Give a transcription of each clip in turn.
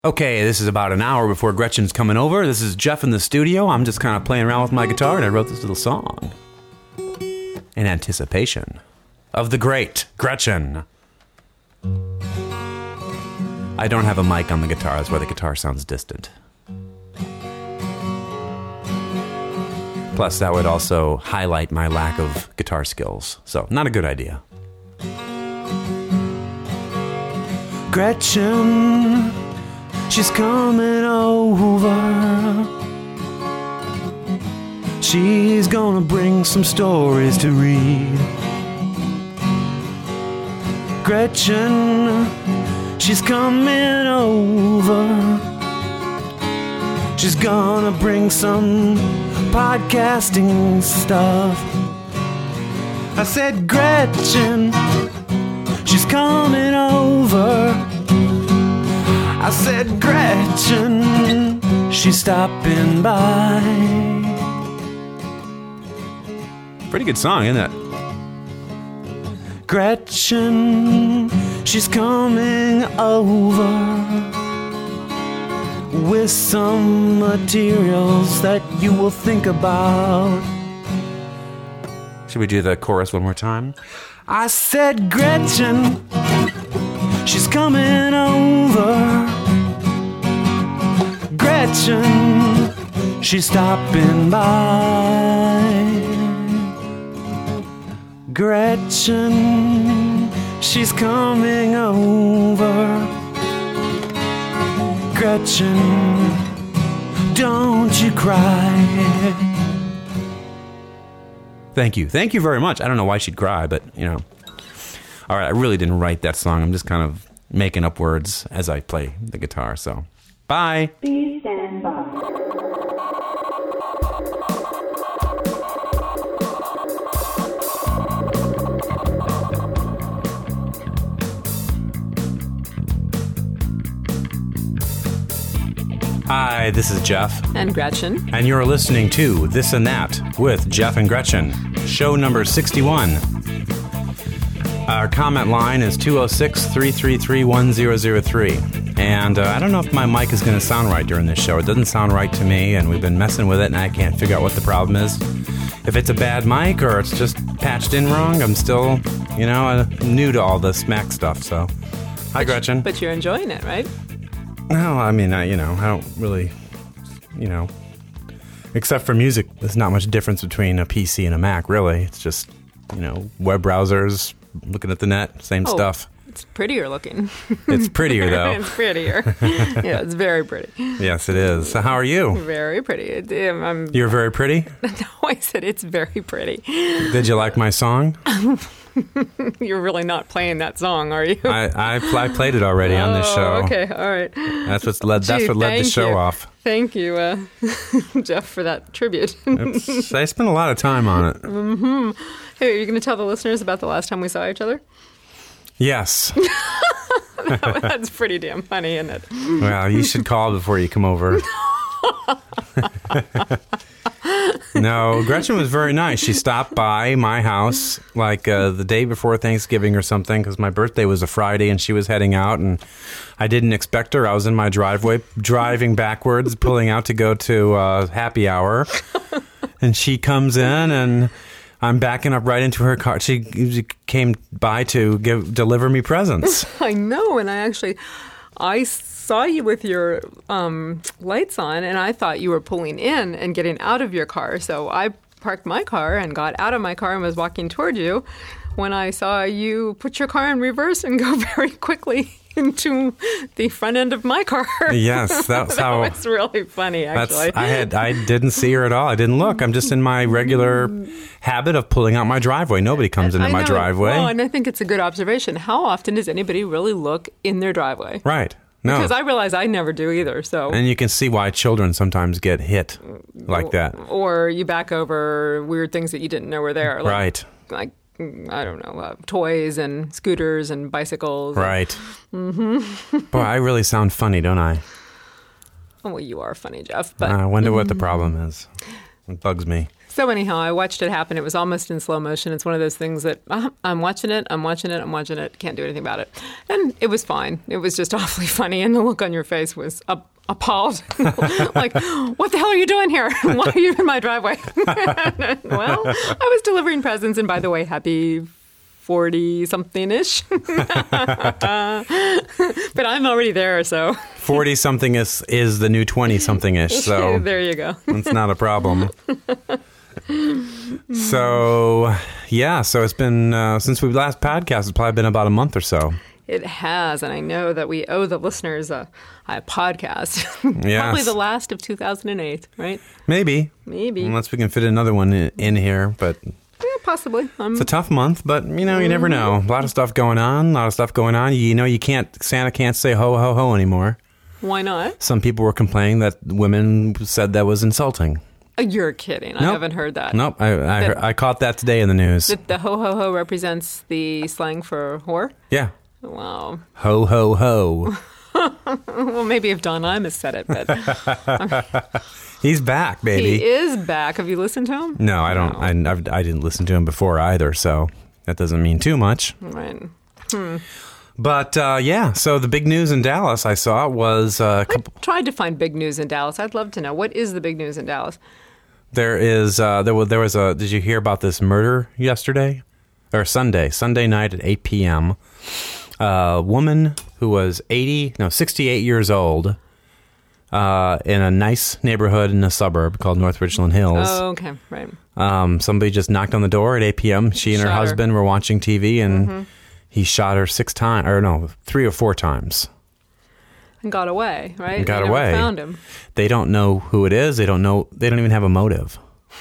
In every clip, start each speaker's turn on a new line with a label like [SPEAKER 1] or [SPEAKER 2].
[SPEAKER 1] Okay, this is about an hour before Gretchen's coming over. This is Jeff in the studio. I'm just kind of playing around with my guitar, and I wrote this little song in anticipation of the great Gretchen. I don't have a mic on the guitar. That's why the guitar sounds distant. Plus, that would also highlight my lack of guitar skills. So, not a good idea. Gretchen, she's coming over. She's gonna bring some stories to read. Gretchen, she's coming over. She's gonna bring some podcasting stuff. I said, Gretchen, she's coming over. I said, Gretchen, she's stopping by. Pretty good song, isn't it? Gretchen, she's coming over with some materials that you will think about. Should we do the chorus one more time? I said, Gretchen, she's coming over. Gretchen, she's stopping by. Gretchen, she's coming over. Gretchen, don't you cry. Thank you. Thank you very much. I don't know why she'd cry, but, you know. All right, I really didn't write that song. I'm just kind of making up words as I play the guitar, so. Bye.
[SPEAKER 2] Please stand by.
[SPEAKER 1] Hi, this is Jeff.
[SPEAKER 3] And Gretchen.
[SPEAKER 1] And you're listening to This and That with Jeff and Gretchen, show number 61. Our comment line is 206-333-1003. And I don't know if my mic is going to sound right during this show. It doesn't sound right to me, and we've been messing with it, and I can't figure out what the problem is. If it's a bad mic or it's just patched in wrong, I'm still, new to all this Mac stuff, so. Hi, Gretchen.
[SPEAKER 3] But you're enjoying it, right?
[SPEAKER 1] No, I mean, I don't really, except for music, there's not much difference between a PC and a Mac, really. It's just, web browsers, looking at the net, same stuff.
[SPEAKER 3] It's prettier looking.
[SPEAKER 1] It's prettier, though.
[SPEAKER 3] It's prettier. Yeah, it's very pretty.
[SPEAKER 1] Yes, it is. So how are you?
[SPEAKER 3] Very pretty.
[SPEAKER 1] You're very pretty?
[SPEAKER 3] No, I said it's very pretty.
[SPEAKER 1] Did you like my song?
[SPEAKER 3] You're really not playing that song, are you?
[SPEAKER 1] I played it already on this show.
[SPEAKER 3] Okay, all right.
[SPEAKER 1] That's what led the show off.
[SPEAKER 3] Thank you, Jeff, for that tribute.
[SPEAKER 1] I spent a lot of time on it.
[SPEAKER 3] Mm-hmm. Hey, are you going to tell the listeners about the last time we saw each other? Yes. That's pretty damn funny, isn't it?
[SPEAKER 1] Well, you should call before you come over. No, Gretchen was very nice. She stopped by my house like the day before Thanksgiving or something because my birthday was a Friday and she was heading out and I didn't expect her. I was in my driveway driving backwards, pulling out to go to happy hour. And she comes in and I'm backing up right into her car. She came by to deliver me presents.
[SPEAKER 3] I know, and I saw you with your lights on, and I thought you were pulling in and getting out of your car. So I parked my car and got out of my car and was walking toward you when I saw you put your car in reverse and go very quickly into the front end of my car.
[SPEAKER 1] Yes, that's how.
[SPEAKER 3] It's really funny, actually.
[SPEAKER 1] I didn't see her at all. I didn't look. I'm just in my regular habit of pulling out my driveway. Nobody comes into my driveway.
[SPEAKER 3] Well, and I think it's a good observation. How often does anybody really look in their driveway?
[SPEAKER 1] Right. No.
[SPEAKER 3] Because I realize I never do either. So.
[SPEAKER 1] And you can see why children sometimes get hit like that.
[SPEAKER 3] Or you back over weird things that you didn't know were there.
[SPEAKER 1] Right.
[SPEAKER 3] Like I don't know, toys and scooters and bicycles.
[SPEAKER 1] Right. Mm-hmm. Boy, I really sound funny, don't I?
[SPEAKER 3] Well, you are funny, Jeff. But
[SPEAKER 1] I wonder what the problem is. It bugs me.
[SPEAKER 3] So anyhow, I watched it happen. It was almost in slow motion. It's one of those things that I'm watching it, can't do anything about it. And it was fine. It was just awfully funny, and the look on your face was appalled. Like, what the hell are you doing here? Why are you in my driveway? Well, I was delivering presents, and by the way, happy 40-something-ish. But I'm already there, so.
[SPEAKER 1] 40-something is the new 20-something-ish, so.
[SPEAKER 3] There you go.
[SPEAKER 1] It's not a problem. So, yeah, so it's been, since we last podcast, it's probably been about a month or so.
[SPEAKER 3] It has, and I know that we owe the listeners a podcast.
[SPEAKER 1] Yes.
[SPEAKER 3] Probably the last of 2008, right?
[SPEAKER 1] Maybe. Unless we can fit another one in here, but...
[SPEAKER 3] Yeah, possibly.
[SPEAKER 1] It's a tough month, but, you never know. A lot of stuff going on, Santa can't say ho, ho, ho anymore.
[SPEAKER 3] Why not?
[SPEAKER 1] Some people were complaining that women said that was insulting.
[SPEAKER 3] You're kidding.
[SPEAKER 1] Nope.
[SPEAKER 3] I haven't heard that.
[SPEAKER 1] Nope. I caught that today in the news.
[SPEAKER 3] That the ho, ho, ho represents the slang for whore?
[SPEAKER 1] Yeah.
[SPEAKER 3] Wow.
[SPEAKER 1] Ho, ho, ho.
[SPEAKER 3] Well, maybe if Don Imus said it, but...
[SPEAKER 1] He's back, baby.
[SPEAKER 3] He is back. Have you listened to him?
[SPEAKER 1] No, I don't. No. I didn't listen to him before either, so that doesn't mean too much.
[SPEAKER 3] Right.
[SPEAKER 1] But, yeah, so the big news in Dallas I saw was...
[SPEAKER 3] I tried to find big news in Dallas. I'd love to know. What is the big news in Dallas?
[SPEAKER 1] There was a... Did you hear about this murder yesterday? Or Sunday night at 8 p.m. A woman who was 68 years old... in a nice neighborhood in a suburb called North Richland Hills.
[SPEAKER 3] Oh, okay, right.
[SPEAKER 1] Somebody just knocked on the door at 8 p.m. She and her husband were watching TV, and he shot her 3 or 4 times.
[SPEAKER 3] And got away, right?
[SPEAKER 1] And got
[SPEAKER 3] they
[SPEAKER 1] away.
[SPEAKER 3] Never found him.
[SPEAKER 1] They don't know who it is. They don't even have a motive.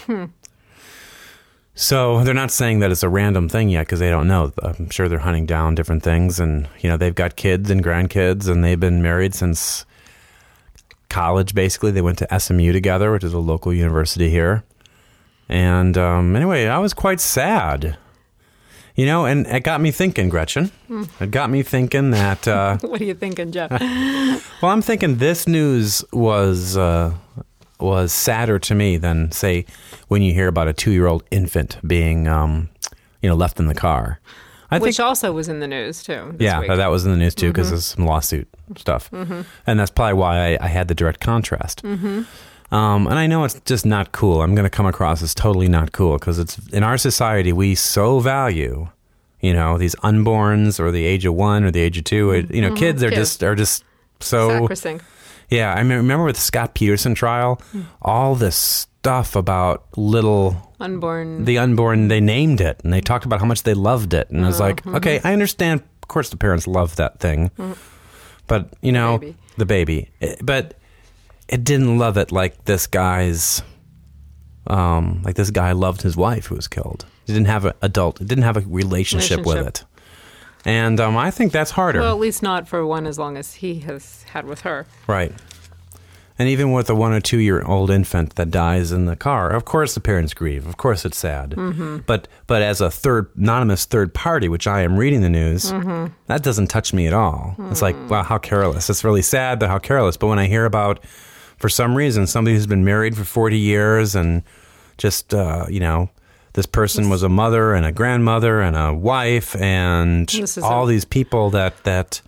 [SPEAKER 1] So they're not saying that it's a random thing yet because they don't know. I'm sure they're hunting down different things, and they've got kids and grandkids, and they've been married since college. Basically, they went to SMU together, which is a local university here. And anyway, I was quite sad, and it got me thinking, Gretchen. It got me thinking that
[SPEAKER 3] what are you thinking, Jeff?
[SPEAKER 1] Well, I'm thinking this news was sadder to me than, say, when you hear about a 2-year-old infant being left in the car.
[SPEAKER 3] Which also was in the news, too.
[SPEAKER 1] Yeah,
[SPEAKER 3] week.
[SPEAKER 1] That was in the news, too, because of some lawsuit stuff. And that's probably why I had the direct contrast. And I know it's just not cool. I'm going to come across as totally not cool, because it's in our society, we so value, these unborns or the age of 1 or the age of 2. Kids are just so...
[SPEAKER 3] Sacrosanct.
[SPEAKER 1] Yeah, I remember with the Scott Peterson trial, all this stuff about the unborn, they named it, and they talked about how much they loved it. And I was like, okay, I understand, of course the parents love that thing. But, the baby. But it didn't love it like this guy loved his wife who was killed. It didn't have a relationship with it. And I think that's harder.
[SPEAKER 3] Well, at least not for one as long as he has had with her.
[SPEAKER 1] Right. And even with a 1 or 2-year-old infant that dies in the car, of course the parents grieve. Of course it's sad. But as a anonymous third party, which I am reading the news, that doesn't touch me at all. It's like, wow, how careless. It's really sad, but how careless. But when I hear about, for some reason, somebody who's been married for 40 years and just, this person was a mother and a grandmother and a wife and all these people that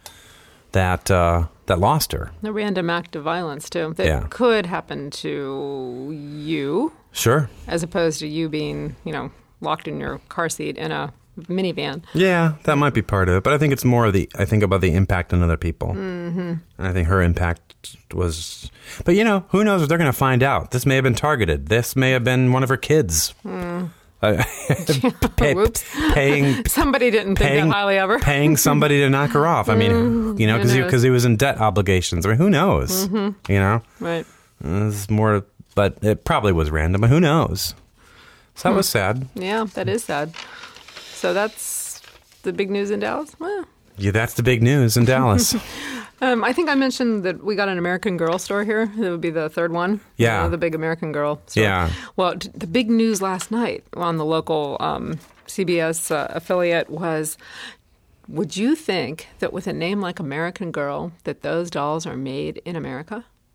[SPEAKER 1] lost her.
[SPEAKER 3] A random act of violence, too, that could happen to you.
[SPEAKER 1] Sure.
[SPEAKER 3] As opposed to you being, locked in your car seat in a minivan.
[SPEAKER 1] Yeah, that might be part of it. But I think it's more I think about the impact on other people. And I think her impact was... But, who knows what they're going to find out. This may have been targeted. This may have been one of her kids.
[SPEAKER 3] Paying somebody didn't think that highly of her.
[SPEAKER 1] Paying somebody to knock her off. I mean, because he was in debt obligations. I mean, who knows?
[SPEAKER 3] Right.
[SPEAKER 1] It's more, but it probably was random. But who knows? So that was sad.
[SPEAKER 3] Yeah, that is sad. So that's the big news in Dallas. Well,
[SPEAKER 1] yeah, that's the big news in Dallas.
[SPEAKER 3] I think I mentioned that we got an American Girl store here. That would be the third one.
[SPEAKER 1] Yeah.
[SPEAKER 3] The big American Girl store.
[SPEAKER 1] Yeah.
[SPEAKER 3] Well, the big news last night on the local CBS affiliate was, would you think that with a name like American Girl that those dolls are made in America?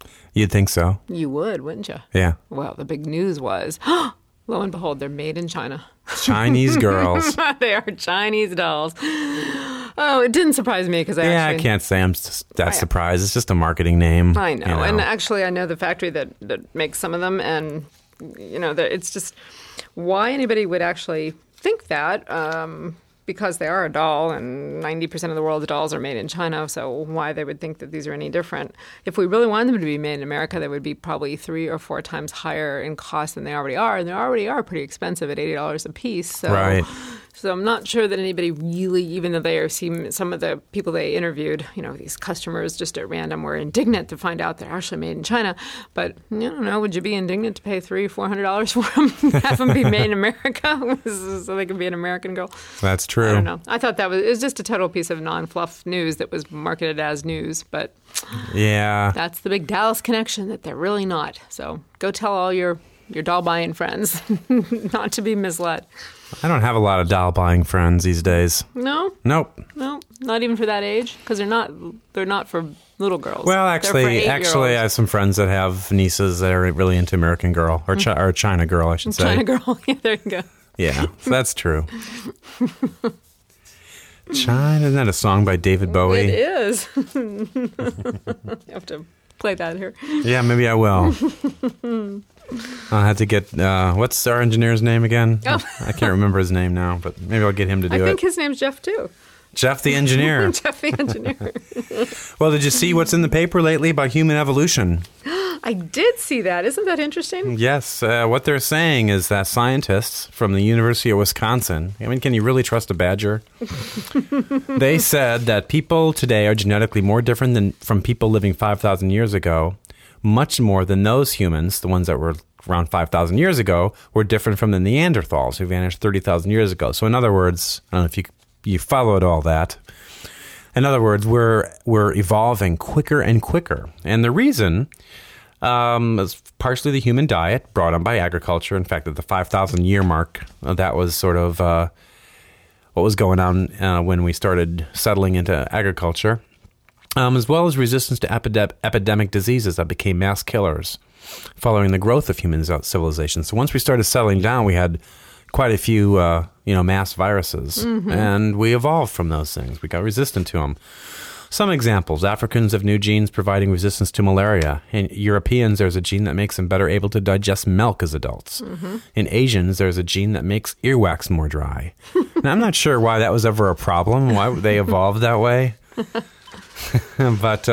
[SPEAKER 1] You'd think so.
[SPEAKER 3] You would, wouldn't you?
[SPEAKER 1] Yeah.
[SPEAKER 3] Well, the big news was, lo and behold, they're made in China.
[SPEAKER 1] Chinese girls.
[SPEAKER 3] They are Chinese dolls. Oh, it didn't surprise me because
[SPEAKER 1] I can't say I'm that surprised. It's just a marketing name.
[SPEAKER 3] I know. And actually, I know the factory that makes some of them, and it's just why anybody would actually think that. Because they are a doll, and 90% of the world's dolls are made in China, so why they would think that these are any different. If we really wanted them to be made in America, they would be probably 3 or 4 times higher in cost than they already are, and they already are pretty expensive at $80 a piece. So,
[SPEAKER 1] right.
[SPEAKER 3] So I'm not sure that anybody really, even though they are seeing some of the people they interviewed, these customers just at random were indignant to find out they're actually made in China. But I don't know, would you be indignant to pay $300-400 for them, have them be made in America so they can be an American girl?
[SPEAKER 1] That's true.
[SPEAKER 3] I don't know. I thought it was just a total piece of non-fluff news that was marketed as news, but
[SPEAKER 1] yeah,
[SPEAKER 3] that's the big Dallas connection that they're really not. So go tell all your doll buying friends not to be misled.
[SPEAKER 1] I don't have a lot of doll buying friends these days.
[SPEAKER 3] No?
[SPEAKER 1] Nope.
[SPEAKER 3] No, not even for that age? Because they're not for little girls.
[SPEAKER 1] Well, actually, I have some friends that have nieces that are really into American Girl, or China Girl, I should say.
[SPEAKER 3] China Girl, yeah, there you go.
[SPEAKER 1] Yeah, so that's true. China, isn't that a song by David Bowie?
[SPEAKER 3] It is. You have to play that here.
[SPEAKER 1] Yeah, maybe I will. I'll have to get, what's our engineer's name again?
[SPEAKER 3] Oh.
[SPEAKER 1] I can't remember his name now, but maybe I'll get him to do it.
[SPEAKER 3] I think his name's Jeff, too.
[SPEAKER 1] Jeff the engineer.
[SPEAKER 3] Jeff the engineer.
[SPEAKER 1] Well, did you see what's in the paper lately about human evolution?
[SPEAKER 3] I did see that. Isn't that interesting?
[SPEAKER 1] Yes. What they're saying is that scientists from the University of Wisconsin, can you really trust a badger? They said that people today are genetically more different from people living 5,000 years ago, much more than those humans, the ones that were around 5,000 years ago, were different from the Neanderthals who vanished 30,000 years ago. So in other words, I don't know if you followed all that. In other words, we're evolving quicker and quicker. And the reason is partially the human diet brought on by agriculture. In fact, at the 5,000 year mark, that was sort of what was going on when we started settling into agriculture, as well as resistance to epidemic diseases that became mass killers following the growth of human civilization. So once we started settling down, we had quite a few, mass viruses, and we evolved from those things. We got resistant to them. Some examples: Africans have new genes providing resistance to malaria. In Europeans, there's a gene that makes them better able to digest milk as adults. In Asians, there's a gene that makes earwax more dry. Now, I'm not sure why that was ever a problem, why they evolved that way. But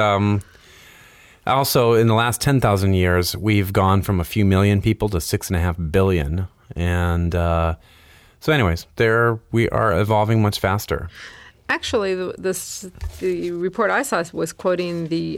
[SPEAKER 1] also, in the last 10,000 years, we've gone from a few million people to 6.5 billion. And so anyways, we are evolving much faster.
[SPEAKER 3] Actually, the report I saw was quoting the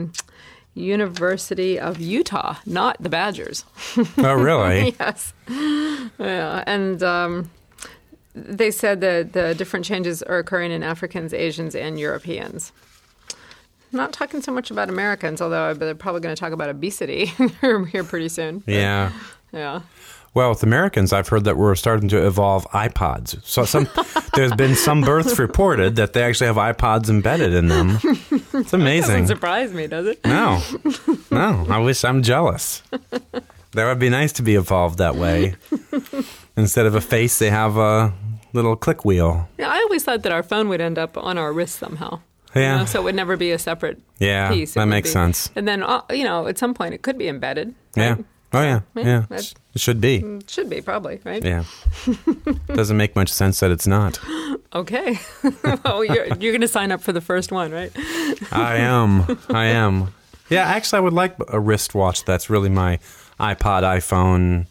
[SPEAKER 3] University of Utah, not the Badgers.
[SPEAKER 1] Oh, really?
[SPEAKER 3] Yes. Yeah, and they said that the different changes are occurring in Africans, Asians, and Europeans. Not talking so much about Americans, although they're probably going to talk about obesity here pretty soon.
[SPEAKER 1] Yeah.
[SPEAKER 3] Yeah.
[SPEAKER 1] Well, with Americans, I've heard that we're starting to evolve iPods. So there's been some births reported that they actually have iPods embedded in them. It's amazing.
[SPEAKER 3] Doesn't surprise me, does it?
[SPEAKER 1] No. I wish I'm jealous. That would be nice to be evolved that way. Instead of a face, they have a little click wheel.
[SPEAKER 3] Yeah, I always thought that our phone would end up on our wrist somehow.
[SPEAKER 1] Yeah.
[SPEAKER 3] So it would never be a separate piece.
[SPEAKER 1] That makes sense.
[SPEAKER 3] And then, at some point it could be embedded. Right?
[SPEAKER 1] Yeah. Oh, yeah. It should be.
[SPEAKER 3] It should be, probably, right?
[SPEAKER 1] Yeah. Doesn't make much sense that it's not.
[SPEAKER 3] Okay. Well, you're going to sign up for the first one, right?
[SPEAKER 1] I am. Yeah, actually, I would like a wristwatch that's really my iPod, iPhone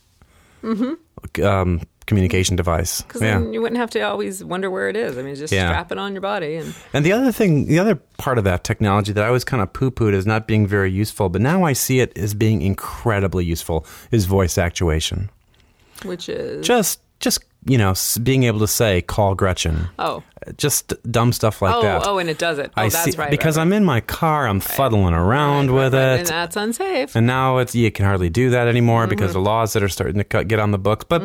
[SPEAKER 1] communication device.
[SPEAKER 3] Because then you wouldn't have to always wonder where it is. I mean, just strap it on your body.
[SPEAKER 1] And the other part of that technology that I always kind of poo-pooed as not being very useful, but now I see it as being incredibly useful, is voice actuation.
[SPEAKER 3] Which is?
[SPEAKER 1] Just being able to say, call Gretchen.
[SPEAKER 3] Oh.
[SPEAKER 1] Just dumb stuff like that.
[SPEAKER 3] Oh, and it does it. Oh, that's right.
[SPEAKER 1] Because I'm in my car, I'm fuddling around with it.
[SPEAKER 3] And that's unsafe.
[SPEAKER 1] And now you can hardly do that anymore because the laws that are starting to get on the books. But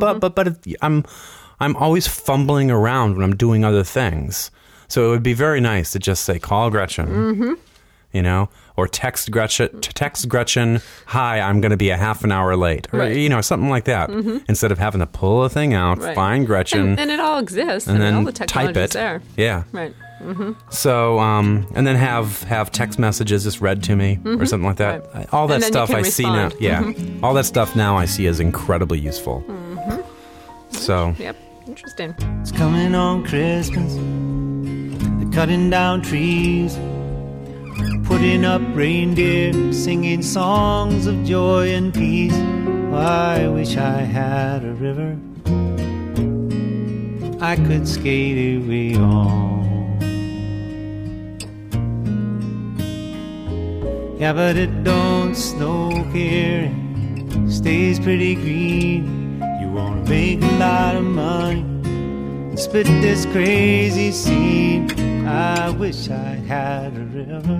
[SPEAKER 1] I'm always fumbling around when I'm doing other things. So it would be very nice to just say, call Gretchen. or text Gretchen, hi, I'm going to be a half an hour late, or something like that. Instead of having to pull the thing out, find Gretchen,
[SPEAKER 3] and it all exists,
[SPEAKER 1] and then
[SPEAKER 3] all the technology's
[SPEAKER 1] type it.
[SPEAKER 3] there.
[SPEAKER 1] Yeah,
[SPEAKER 3] right.
[SPEAKER 1] So, and then have text messages just read to me or something like that.
[SPEAKER 3] Right.
[SPEAKER 1] All that
[SPEAKER 3] And then
[SPEAKER 1] stuff
[SPEAKER 3] you can
[SPEAKER 1] I see now.
[SPEAKER 3] respond.
[SPEAKER 1] Yeah, all that stuff now I see as incredibly useful. So,
[SPEAKER 3] Yep. Interesting.
[SPEAKER 2] It's coming on Christmas. They're cutting down trees, putting up reindeer, singing songs of joy and peace. I wish I had a river I could skate away on. Yeah, but it don't snow here, it stays pretty green. You wanna make a lot of money and split this crazy scene. I wish I had a river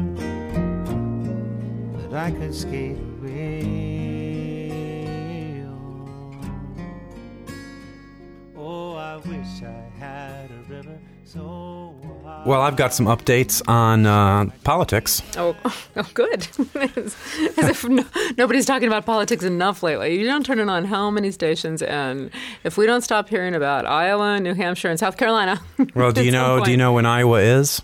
[SPEAKER 2] that I could skate away on. Oh, I wish I had a river so wide.
[SPEAKER 1] well, I've got some updates on politics.
[SPEAKER 3] Oh, good. As if nobody's talking about politics enough lately. You don't turn it on how many stations, and if we don't stop hearing about Iowa, New Hampshire, and South Carolina.
[SPEAKER 1] Well, do you know when Iowa is?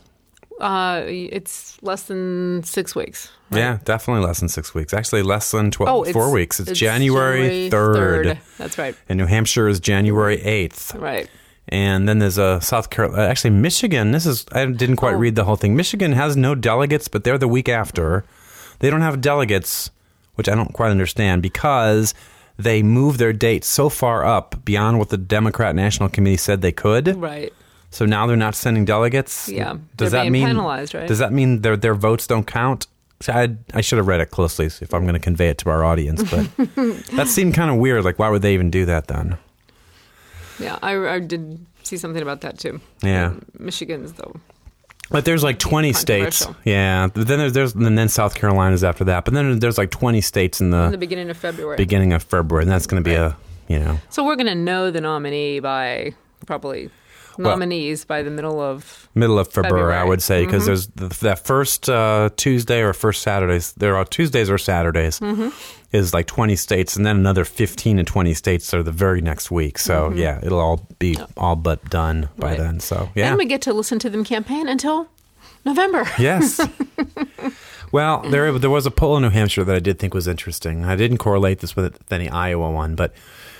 [SPEAKER 3] It's less than 6 weeks. Right?
[SPEAKER 1] Yeah, definitely less than 6 weeks. Actually, less than 4 weeks. It's January 3rd.
[SPEAKER 3] 3rd. That's right.
[SPEAKER 1] And New Hampshire is January 8th.
[SPEAKER 3] Right.
[SPEAKER 1] And then there's a South Carolina. Actually, Michigan. I didn't quite read the whole thing. Michigan has no delegates, but they're the week after. They don't have delegates, which I don't quite understand, because they moved their date so far up beyond what the Democrat National Committee said they could.
[SPEAKER 3] Right.
[SPEAKER 1] So now they're not sending delegates.
[SPEAKER 3] Yeah.
[SPEAKER 1] Does
[SPEAKER 3] They're
[SPEAKER 1] that
[SPEAKER 3] being
[SPEAKER 1] mean
[SPEAKER 3] penalized, right?
[SPEAKER 1] Does that mean their votes don't count? See, I should have read it closely if I'm going to convey it to our audience, but that seemed kind of weird. Like, why would they even do that then?
[SPEAKER 3] Yeah, I did see something about that too.
[SPEAKER 1] Yeah.
[SPEAKER 3] Michigan's though.
[SPEAKER 1] But there's like 20 states.
[SPEAKER 3] Controversial.
[SPEAKER 1] Yeah. But then and then South Carolina's after that. But then there's like 20 states in the
[SPEAKER 3] beginning of February.
[SPEAKER 1] And that's going to be
[SPEAKER 3] So we're going to know the nominee by probably nominees by the middle of
[SPEAKER 1] February, I would say, because there's that first Tuesday or first Saturdays. There are Tuesdays or Saturdays is like 20 states, and then another 15 and 20 states are the very next week. So yeah, it'll all be all but done by then. So yeah,
[SPEAKER 3] and we get to listen to them campaign until November.
[SPEAKER 1] Yes. Well, there was a poll in New Hampshire that I did think was interesting. I didn't correlate this with any Iowa one, but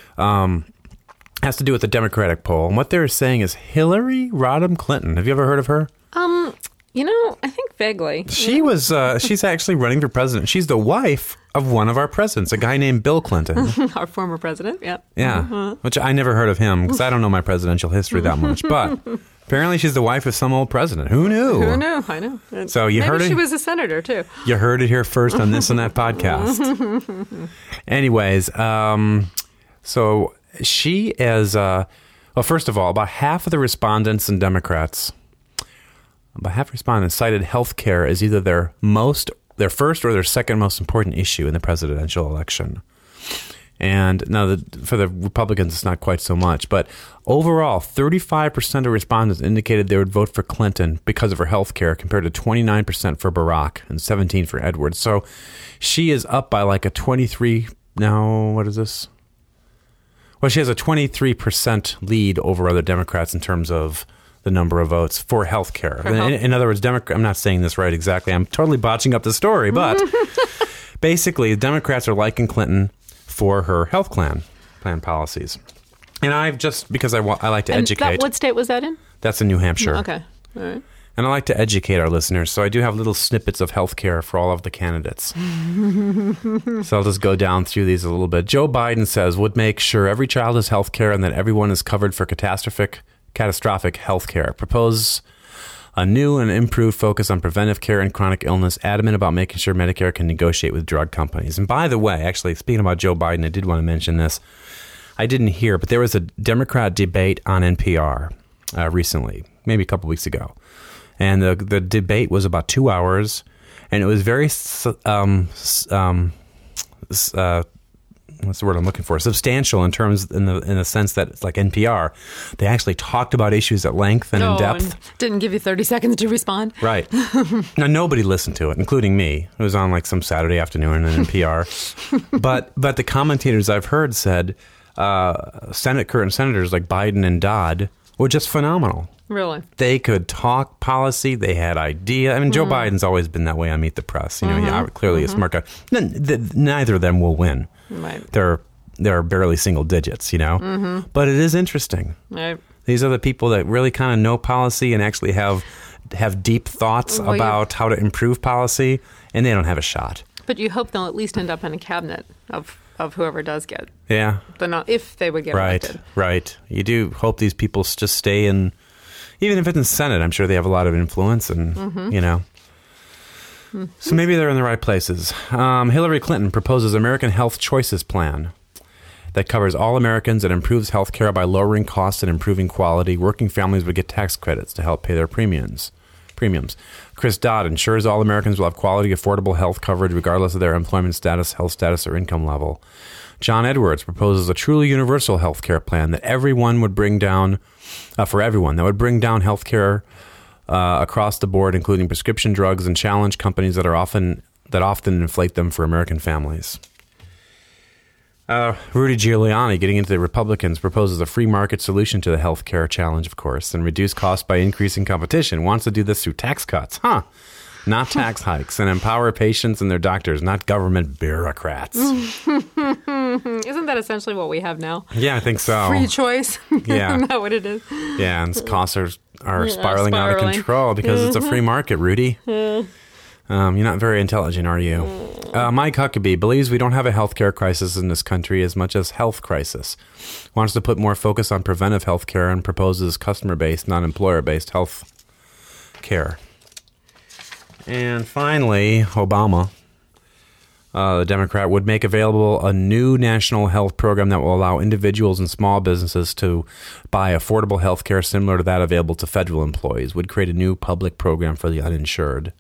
[SPEAKER 1] has to do with the Democratic poll. And what they're saying is Hillary Rodham Clinton. Have you ever heard of her?
[SPEAKER 3] I think vaguely.
[SPEAKER 1] She's actually running for president. She's the wife of one of our presidents, a guy named Bill Clinton.
[SPEAKER 3] Our former president, yeah.
[SPEAKER 1] Yeah, which I never heard of him because I don't know my presidential history that much. But apparently she's the wife of some old president. Who knew?
[SPEAKER 3] Who knew? I know.
[SPEAKER 1] So you heard it.
[SPEAKER 3] She was a senator, too.
[SPEAKER 1] You heard it here first on This and That podcast. Anyways, so she is, well, first of all, about half of the respondents and Democrats, cited health care as either their first or their second most important issue in the presidential election. And now for the Republicans, it's not quite so much. But overall, 35% of respondents indicated they would vote for Clinton because of her health care, compared to 29% for Barack and 17% for Edwards. So she is up by like a 23. Now, what is this? Well, she has a 23% lead over other Democrats in terms of the number of votes for health care. In other words, I'm not saying this right exactly. I'm totally botching up the story, but basically, Democrats are liking Clinton for her health plan policies. And I've just, because I like to educate.
[SPEAKER 3] What state was that in?
[SPEAKER 1] That's in New Hampshire.
[SPEAKER 3] Okay. All right.
[SPEAKER 1] And I like to educate our listeners, so I do have little snippets of health care for all of the candidates. So I'll just go down through these a little bit. Joe Biden says would make sure every child has health care and that everyone is covered for catastrophic health care. Propose a new and improved focus on preventive care and chronic illness, adamant about making sure Medicare can negotiate with drug companies. And by the way, actually, speaking about Joe Biden, I did want to mention this. I didn't hear, but there was a Democrat debate on NPR recently, maybe a couple weeks ago. And the debate was about 2 hours, and it was very what's the word I'm looking for? Substantial in the sense that it's like NPR. They actually talked about issues at length and in depth.
[SPEAKER 3] And didn't give you 30 seconds to respond.
[SPEAKER 1] Right. Now, nobody listened to it, including me. It was on like some Saturday afternoon on NPR. but the commentators I've heard said current senators like Biden and Dodd were just phenomenal.
[SPEAKER 3] Really?
[SPEAKER 1] They could talk policy. They had idea. I mean, Joe Biden's always been that way on Meet the Press. You know, he clearly a smart guy. Neither of them will win.
[SPEAKER 3] Right.
[SPEAKER 1] They're barely single digits, you know. But it is interesting.
[SPEAKER 3] Right.
[SPEAKER 1] These are the people that really kind of know policy and actually have deep thoughts about how to improve policy, and they don't have a shot.
[SPEAKER 3] But you hope they'll at least end up in a cabinet of whoever does get.
[SPEAKER 1] Yeah.
[SPEAKER 3] If they would get elected.
[SPEAKER 1] Right. You do hope these people just stay in. Even if it's in the Senate, I'm sure they have a lot of influence and, you know. So maybe they're in the right places. Hillary Clinton proposes American Health Choices Plan that covers all Americans and improves health care by lowering costs and improving quality. Working families would get tax credits to help pay their premiums. Chris Dodd ensures all Americans will have quality, affordable health coverage regardless of their employment status, health status, or income level. John Edwards proposes a truly universal health care plan that everyone would bring down for everyone. That would bring down health care across the board, including prescription drugs, and challenge companies that often inflate them for American families. Rudy Giuliani, getting into the Republicans, proposes a free market solution to the health care challenge, of course, and reduce costs by increasing competition. Wants to do this through tax cuts. Not tax hikes, and empower patients and their doctors, not government bureaucrats.
[SPEAKER 3] Isn't that essentially what we have now?
[SPEAKER 1] Yeah, I think so.
[SPEAKER 3] Free choice?
[SPEAKER 1] Yeah.
[SPEAKER 3] Isn't that what it is?
[SPEAKER 1] Yeah, and costs are spiraling out of control because it's a free market, Rudy. You're not very intelligent, are you? Mike Huckabee believes we don't have a healthcare crisis in this country as much as health crisis. Wants to put more focus on preventive health care and proposes customer-based, not employer-based health care. And finally, Obama, the Democrat, would make available a new national health program that will allow individuals and small businesses to buy affordable health care similar to that available to federal employees. Would create a new public program for the uninsured.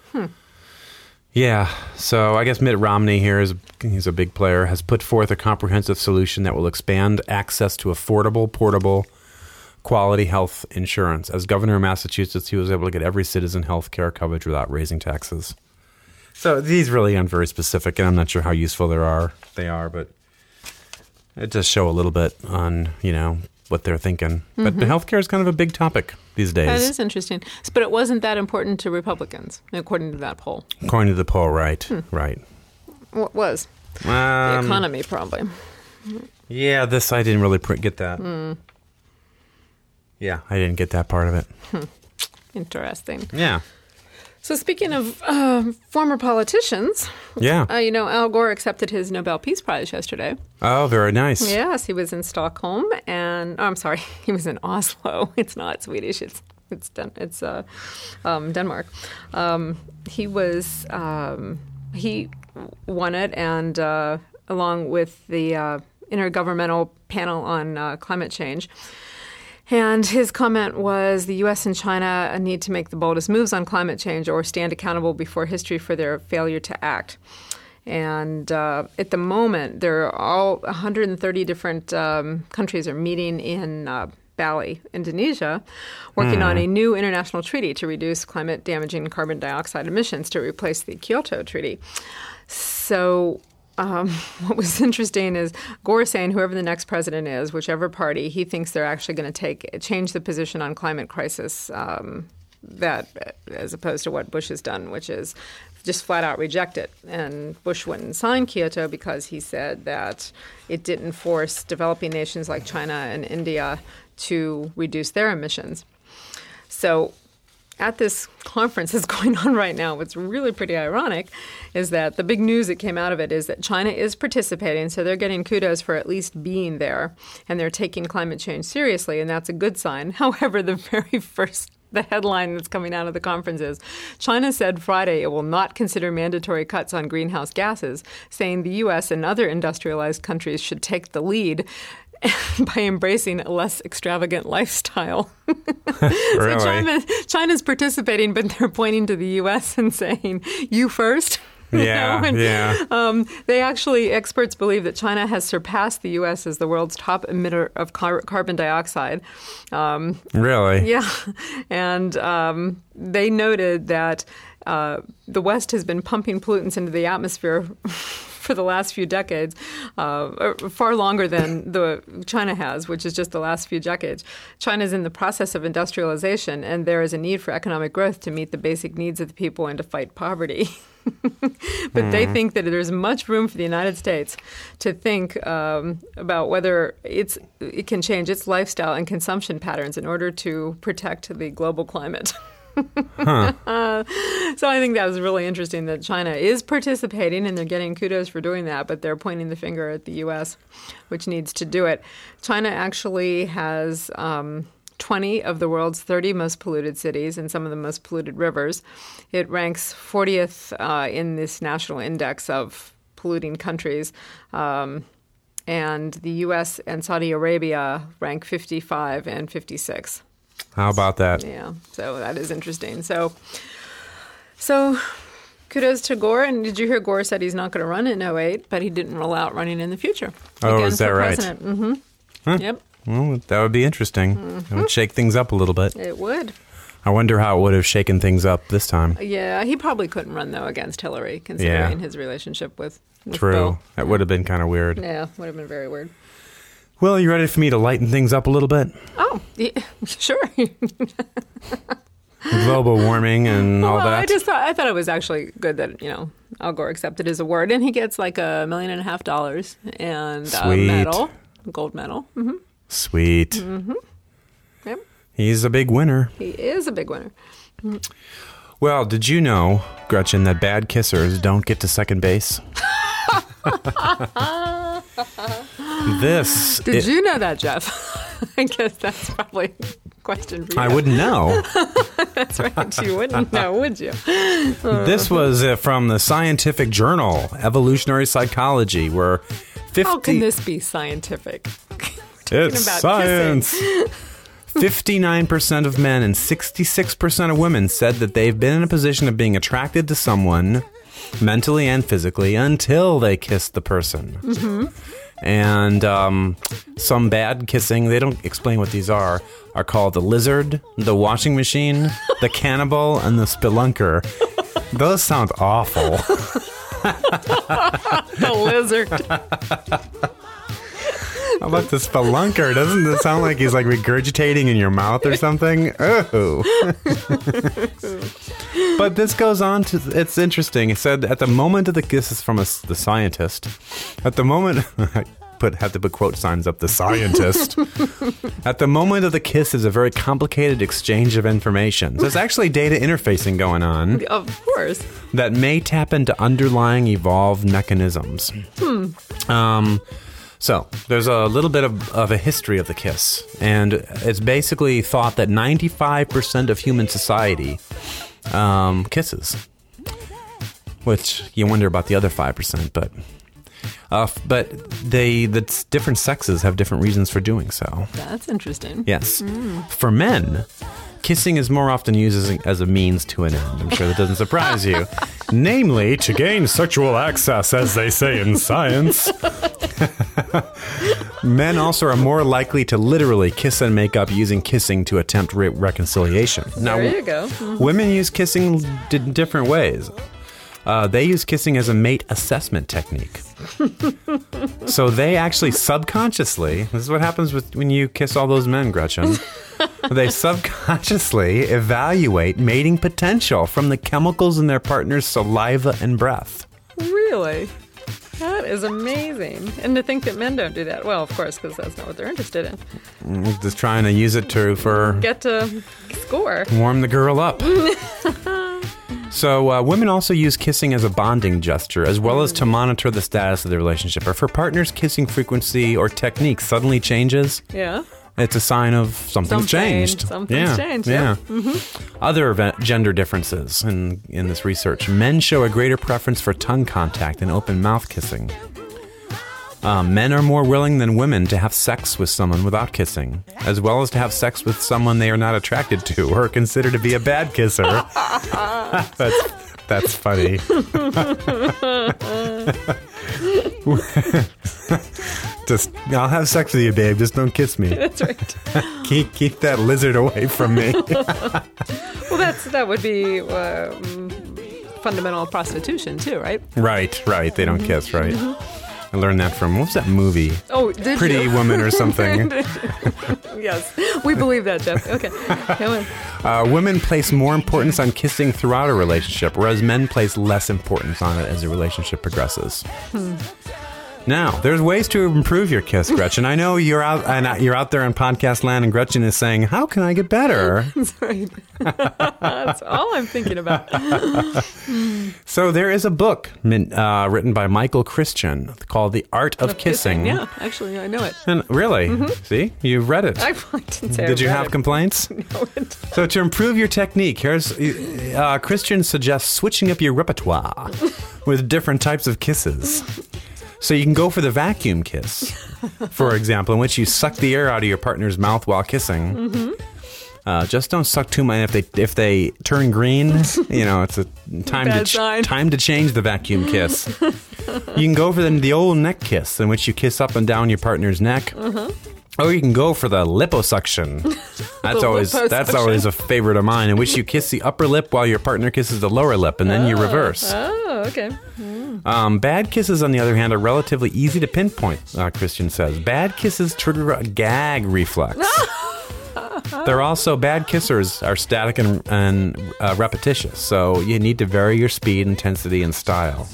[SPEAKER 1] Yeah, so I guess Mitt Romney here, he's a big player, has put forth a comprehensive solution that will expand access to affordable, portable, quality health insurance. As governor of Massachusetts, he was able to get every citizen health care coverage without raising taxes. So these really aren't very specific, and I'm not sure how useful they are, but it does show a little bit on, what they're thinking. But the healthcare is kind of a big topic these days.
[SPEAKER 3] That is interesting. But it wasn't that important to Republicans, according to that poll.
[SPEAKER 1] According to the poll, right. Right.
[SPEAKER 3] What was? The economy, probably.
[SPEAKER 1] Yeah, I didn't really get that. Yeah, I didn't get that part of it.
[SPEAKER 3] Interesting.
[SPEAKER 1] Yeah.
[SPEAKER 3] So speaking of former politicians, Al Gore accepted his Nobel Peace Prize yesterday.
[SPEAKER 1] Oh, very nice.
[SPEAKER 3] Yes, he was in Stockholm, he was in Oslo. It's not Swedish. It's Denmark. He won it, and along with the Intergovernmental Panel on Climate Change. And his comment was the U.S. and China need to make the boldest moves on climate change or stand accountable before history for their failure to act. And at the moment, there are all 130 different countries are meeting in Bali, Indonesia, working on a new international treaty to reduce climate-damaging carbon dioxide emissions to replace the Kyoto Treaty. So what was interesting is Gore saying whoever the next president is, whichever party, he thinks they're actually going to change the position on climate crisis that as opposed to what Bush has done, which is just flat out reject it. And Bush wouldn't sign Kyoto because he said that it didn't force developing nations like China and India to reduce their emissions. So at this conference that's going on right now, what's really pretty ironic is that the big news that came out of it is that China is participating, so they're getting kudos for at least being there, and they're taking climate change seriously, and that's a good sign. However, the headline that's coming out of the conference is, China said Friday it will not consider mandatory cuts on greenhouse gases, saying the U.S. and other industrialized countries should take the lead by embracing a less extravagant lifestyle.
[SPEAKER 1] Really?
[SPEAKER 3] So China's participating, but they're pointing to the U.S. and saying, you first?
[SPEAKER 1] Yeah.
[SPEAKER 3] They actually, experts believe that China has surpassed the U.S. as the world's top emitter of carbon dioxide.
[SPEAKER 1] Really?
[SPEAKER 3] Yeah. And they noted that the West has been pumping pollutants into the atmosphere for the last few decades, far longer than China has, which is just the last few decades. China is in the process of industrialization, and there is a need for economic growth to meet the basic needs of the people and to fight poverty. But they think that there's much room for the United States to think about whether it can change its lifestyle and consumption patterns in order to protect the global climate. So I think that was really interesting that China is participating and they're getting kudos for doing that, but they're pointing the finger at the U.S., which needs to do it. China actually has 20 of the world's 30 most polluted cities and some of the most polluted rivers. It ranks 40th in this national index of polluting countries. And the U.S. and Saudi Arabia rank 55 and 56.
[SPEAKER 1] How about that?
[SPEAKER 3] Yeah, so that is interesting. So kudos to Gore. And did you hear Gore said he's not going to run in 2008, but he didn't rule out running in the future?
[SPEAKER 1] Oh, is that right?
[SPEAKER 3] Mm-hmm.
[SPEAKER 1] Huh.
[SPEAKER 3] Yep.
[SPEAKER 1] Well, that would be interesting. It would shake things up a little bit.
[SPEAKER 3] It would.
[SPEAKER 1] I wonder how it would have shaken things up this time.
[SPEAKER 3] Yeah, he probably couldn't run, though, against Hillary, considering his relationship with
[SPEAKER 1] True.
[SPEAKER 3] Bill.
[SPEAKER 1] That would have been kind of weird.
[SPEAKER 3] Yeah, would have been very weird.
[SPEAKER 1] Well, you ready for me to lighten things up a little bit?
[SPEAKER 3] Oh, yeah, sure.
[SPEAKER 1] Global warming and all that.
[SPEAKER 3] I thought it was actually good that, Al Gore accepted his award, and he gets like $1.5 million and a medal, gold medal. Mm-hmm.
[SPEAKER 1] Sweet.
[SPEAKER 3] Mm-hmm. Yep.
[SPEAKER 1] He's a big winner.
[SPEAKER 3] He is a big winner. Mm-hmm.
[SPEAKER 1] Well, did you know, Gretchen, that bad kissers don't get to second base?
[SPEAKER 3] Did you know that, Jeff? I guess that's probably a question for you.
[SPEAKER 1] I wouldn't know.
[SPEAKER 3] That's right. You wouldn't know, would you?
[SPEAKER 1] This was from the scientific journal, Evolutionary Psychology, where 50...
[SPEAKER 3] How can this be scientific?
[SPEAKER 1] It's science. 59% of men and 66% of women said that they've been in a position of being attracted to someone mentally and physically until they kissed the person. Mm-hmm. And some bad kissing, they don't explain what these are called the lizard, the washing machine, the cannibal, and the spelunker. Those sound awful.
[SPEAKER 3] The lizard.
[SPEAKER 1] How about the spelunker? Doesn't it sound like he's like regurgitating in your mouth or something? Oh. But this goes on to, it's interesting. It said at the moment of this is from the scientist. At the moment, I had to put quote signs up, the scientist. At the moment of the kiss is a very complicated exchange of information. There's actually data interfacing going on.
[SPEAKER 3] Of course. That
[SPEAKER 1] may tap into underlying evolved mechanisms. So, there's a little bit of a history of the kiss, and it's basically thought that 95% of human society kisses, which you wonder about the other 5%, but the different sexes have different reasons for doing so.
[SPEAKER 3] That's interesting.
[SPEAKER 1] Yes. For men, kissing is more often used as a means to an end. I'm sure that doesn't surprise you. Namely, to gain sexual access, as they say in science. Men also are more likely to literally kiss and make up using kissing to attempt reconciliation. Now,
[SPEAKER 3] there you go. Mm-hmm.
[SPEAKER 1] Women use kissing in different ways. They use kissing as a mate assessment technique. So they actually subconsciously, this is what happens when you kiss all those men, Gretchen. They subconsciously evaluate mating potential from the chemicals in their partner's saliva and breath.
[SPEAKER 3] Really? That is amazing. And to think that men don't do that. Well, of course, because that's not what they're interested in.
[SPEAKER 1] Just trying to use it for...
[SPEAKER 3] Get to score.
[SPEAKER 1] Warm the girl up. So women also use kissing as a bonding gesture, as well as to monitor the status of the relationship. If her partner's kissing frequency or technique suddenly changes...
[SPEAKER 3] Yeah.
[SPEAKER 1] It's a sign of something's changed.
[SPEAKER 3] Something's changed. Yeah.
[SPEAKER 1] Mm-hmm. Other gender differences in this research. Men show a greater preference for tongue contact and open mouth kissing. Men are more willing than women to have sex with someone without kissing, as well as to have sex with someone they are not attracted to or consider to be a bad kisser. That's That's funny. I'll have sex with you, babe. Just don't kiss me.
[SPEAKER 3] That's right.
[SPEAKER 1] Keep that lizard away from me.
[SPEAKER 3] Well, that would be fundamental prostitution too, right?
[SPEAKER 1] Right. They don't kiss, right? I learned that from, what was that movie?
[SPEAKER 3] Oh, did
[SPEAKER 1] Pretty
[SPEAKER 3] you?
[SPEAKER 1] Woman or something.
[SPEAKER 3] Yes, we believe that, Jeff. Okay. Come on.
[SPEAKER 1] Women place more importance on kissing throughout a relationship, whereas men place less importance on it as the relationship progresses. Now, there's ways to improve your kiss, Gretchen. I know you're out there in podcast land, and Gretchen is saying, "How can I get better?"
[SPEAKER 3] That's right. That's all I'm thinking about.
[SPEAKER 1] So there is a book written by Michael Christian called "The Art of Kissing."
[SPEAKER 3] Yeah, actually, I know it.
[SPEAKER 1] And really, see, you've read it.
[SPEAKER 3] I didn't say
[SPEAKER 1] Did you
[SPEAKER 3] I read
[SPEAKER 1] have
[SPEAKER 3] it.
[SPEAKER 1] complaints?
[SPEAKER 3] No,
[SPEAKER 1] So to improve your technique, here's Christian suggests switching up your repertoire with different types of kisses. So you can go for the vacuum kiss, for example, in which you suck the air out of your partner's mouth while kissing. Just don't suck too much. If they turn green, it's a time to change the vacuum kiss. You can go for the old neck kiss, in which you kiss up and down your partner's neck. Or you can go for the liposuction. That's always a favorite of mine, in which you kiss the upper lip while your partner kisses the lower lip, and then you reverse.
[SPEAKER 3] Oh, okay.
[SPEAKER 1] Bad kisses, on the other hand, are relatively easy to pinpoint, Christian says. Bad kisses trigger a gag reflex. They're also, bad kissers are static and repetitious, so you need to vary your speed, intensity, and style.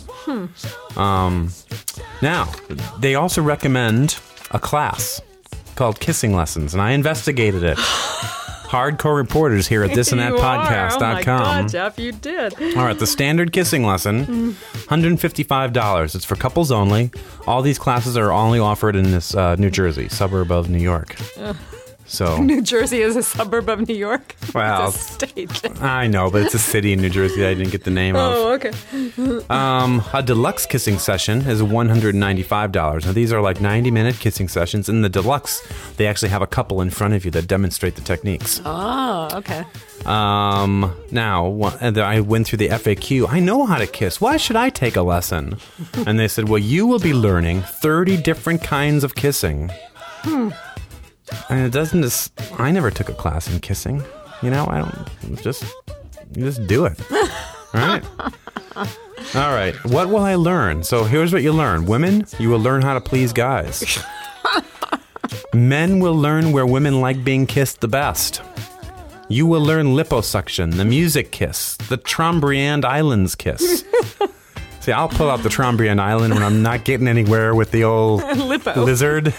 [SPEAKER 1] Now, they also recommend a class called Kissing Lessons, and I investigated it. Hardcore reporters here at thisandthatpodcast.com.
[SPEAKER 3] Oh my God, Jeff, you did.
[SPEAKER 1] All right, the standard kissing lesson, $155. It's for couples only. All these classes are only offered in this New Jersey, suburb of New York. So
[SPEAKER 3] New Jersey is a suburb of New York?
[SPEAKER 1] Well,
[SPEAKER 3] It's a state.
[SPEAKER 1] I know, but it's a city in New Jersey that I didn't get the name of.
[SPEAKER 3] Oh, okay.
[SPEAKER 1] A deluxe kissing session is $195. Now, these are like 90-minute kissing sessions. In the deluxe, they actually have a couple in front of you that demonstrate the techniques.
[SPEAKER 3] Oh, okay.
[SPEAKER 1] Now, I went through the FAQ. I know how to kiss. Why should I take a lesson? And they said, well, you will be learning 30 different kinds of kissing. And it doesn't just, I never took a class in kissing. You just do it. All right. What will I learn? So here's what you learn. Women, you will learn how to please guys. Men will learn where women like being kissed the best. You will learn liposuction, the music kiss, the Trobriand Islands kiss. See, I'll pull out the Trobriand Island when I'm not getting anywhere with the old lizard.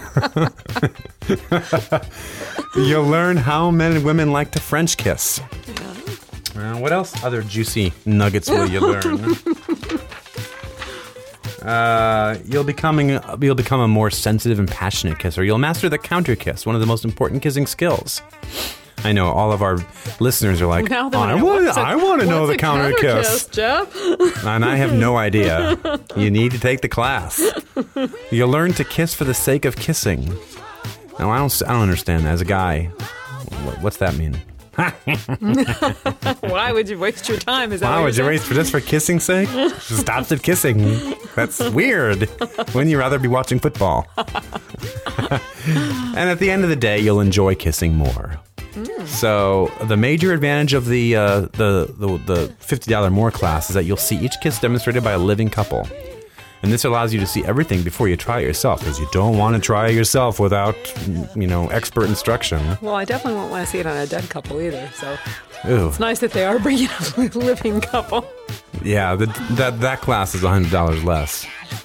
[SPEAKER 1] You'll learn how men and women like to French kiss. What else? Other juicy nuggets will you learn? You'll become a more sensitive and passionate kisser. You'll master the counter kiss, one of the most important kissing skills. I know all of our listeners are like, I want to know the counter kiss,
[SPEAKER 3] Jeff.
[SPEAKER 1] And I have no idea. You need to take the class. You'll learn to kiss for the sake of kissing. Now, I don't understand. As a guy, what's that mean?
[SPEAKER 3] Why would you waste your time? Is that
[SPEAKER 1] Why
[SPEAKER 3] what
[SPEAKER 1] would you waste just for kissing's sake? Just stops at kissing. That's weird. Wouldn't you rather be watching football? And at the end of the day, you'll enjoy kissing more. So the major advantage of the $50 more class is that you'll see each kiss demonstrated by a living couple. And this allows you to see everything before you try it yourself, because you don't want to try it yourself without, expert instruction.
[SPEAKER 3] Well, I definitely won't want to see it on a dead couple either. So
[SPEAKER 1] Ooh.
[SPEAKER 3] it's nice that they are bringing up a living couple.
[SPEAKER 1] Yeah, that class is $100 less.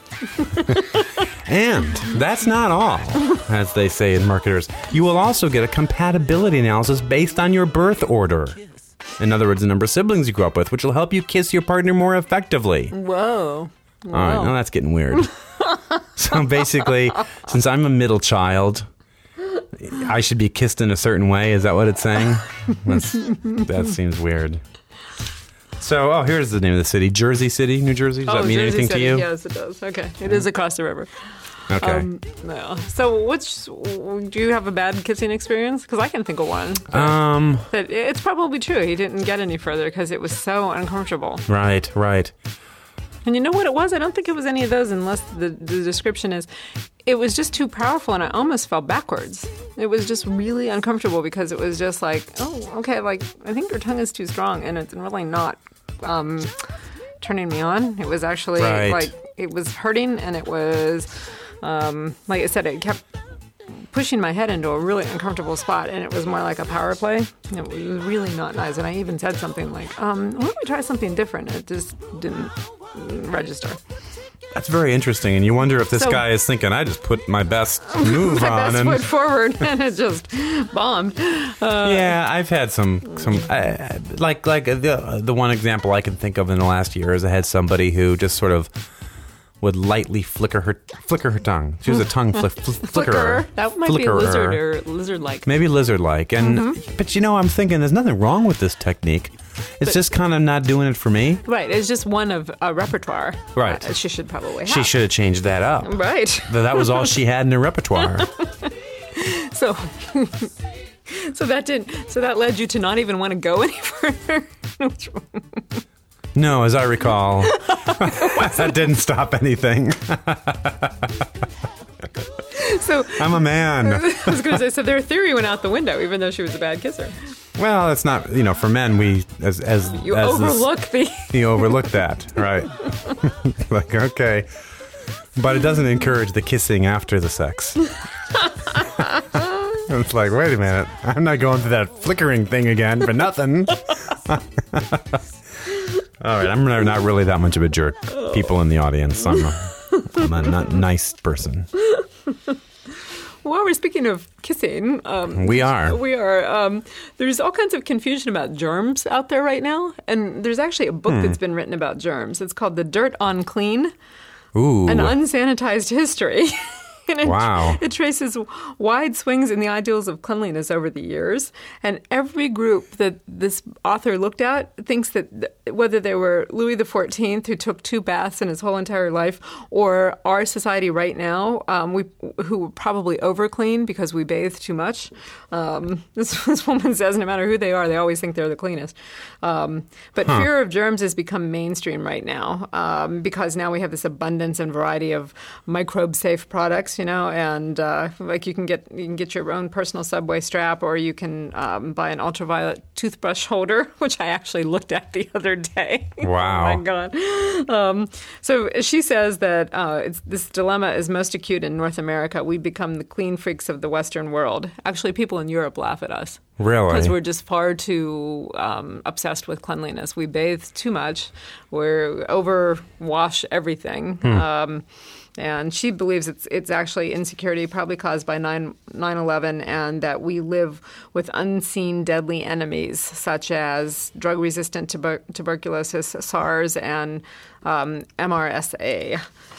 [SPEAKER 1] And that's not all, as they say in marketers. You will also get a compatibility analysis based on your birth order. In other words, the number of siblings you grew up with, which will help you kiss your partner more effectively.
[SPEAKER 3] Whoa.
[SPEAKER 1] All right, now that's getting weird. So basically, since I'm a middle child, I should be kissed in a certain way. Is that what it's saying? That seems weird. So, here's the name of the city. Jersey City, New Jersey. Does that mean
[SPEAKER 3] Jersey
[SPEAKER 1] anything
[SPEAKER 3] City.
[SPEAKER 1] to you?
[SPEAKER 3] Yes, it does. Okay. It is across the river.
[SPEAKER 1] Okay.
[SPEAKER 3] No. So, do you have a bad kissing experience? Because I can think of one. That it's probably true. He didn't get any further because it was so uncomfortable.
[SPEAKER 1] Right.
[SPEAKER 3] And you know what it was? I don't think it was any of those unless the description is, it was just too powerful and I almost fell backwards. It was just really uncomfortable because it was just like, oh, okay, like, I think your tongue is too strong and it's really not turning me on. It was actually like, it was hurting and it was, like I said, it kept pushing my head into a really uncomfortable spot, and it was more like a power play. It was really not nice. And I even said something like, why don't we try something different? It just didn't register.
[SPEAKER 1] That's very interesting. And you wonder if this guy is thinking, I just put my best move
[SPEAKER 3] my
[SPEAKER 1] on.
[SPEAKER 3] best foot forward, and it just bombed.
[SPEAKER 1] Yeah, I've had some like the one example I can think of in the last year is I had somebody who just sort of would lightly flicker her tongue. She was a tongue flickerer.
[SPEAKER 3] That might be lizard or lizard-like.
[SPEAKER 1] Maybe lizard-like. And but I'm thinking there's nothing wrong with this technique. It's just kind of not doing it for me.
[SPEAKER 3] Right. It's just one of a repertoire.
[SPEAKER 1] Right.
[SPEAKER 3] She should probably have.
[SPEAKER 1] She should have changed that up.
[SPEAKER 3] Right.
[SPEAKER 1] That was all she had in her repertoire.
[SPEAKER 3] So that led you to not even want to go any further.
[SPEAKER 1] No, as I recall, that didn't stop anything.
[SPEAKER 3] So
[SPEAKER 1] I'm a man.
[SPEAKER 3] I was going to say, so their theory went out the window, even though she was a bad kisser.
[SPEAKER 1] Well, it's not, for men, we,
[SPEAKER 3] you overlook
[SPEAKER 1] you overlook that, right? Like, okay. But it doesn't encourage the kissing after the sex. It's like, wait a minute. I'm not going through that flickering thing again for nothing. All right, I'm not really that much of a jerk. People in the audience, I'm a not nice person.
[SPEAKER 3] While we're speaking of kissing,
[SPEAKER 1] we are.
[SPEAKER 3] There's all kinds of confusion about germs out there right now, and there's actually a book that's been written about germs. It's called "The Dirt on Clean: An Unsanitized History." And it traces wide swings in the ideals of cleanliness over the years. And every group that this author looked at thinks that whether they were Louis XIV, who took 2 baths in his whole entire life, or our society right now, who probably overclean because we bathe too much. This woman says no matter who they are, they always think they're the cleanest. But fear of germs has become mainstream right now because now we have this abundance and variety of microbe-safe products. And like you can get your own personal Subway strap, or you can buy an ultraviolet toothbrush holder, which I actually looked at the other day.
[SPEAKER 1] Wow!
[SPEAKER 3] Oh my God! So she says that this dilemma is most acute in North America. We become the clean freaks of the Western world. Actually, people in Europe laugh at us.
[SPEAKER 1] Really?
[SPEAKER 3] Because we're just far too obsessed with cleanliness. We bathe too much. We overwash everything. And she believes it's actually insecurity, probably caused by 9/11, and that we live with unseen deadly enemies, such as drug-resistant tuberculosis, SARS, and MRSA.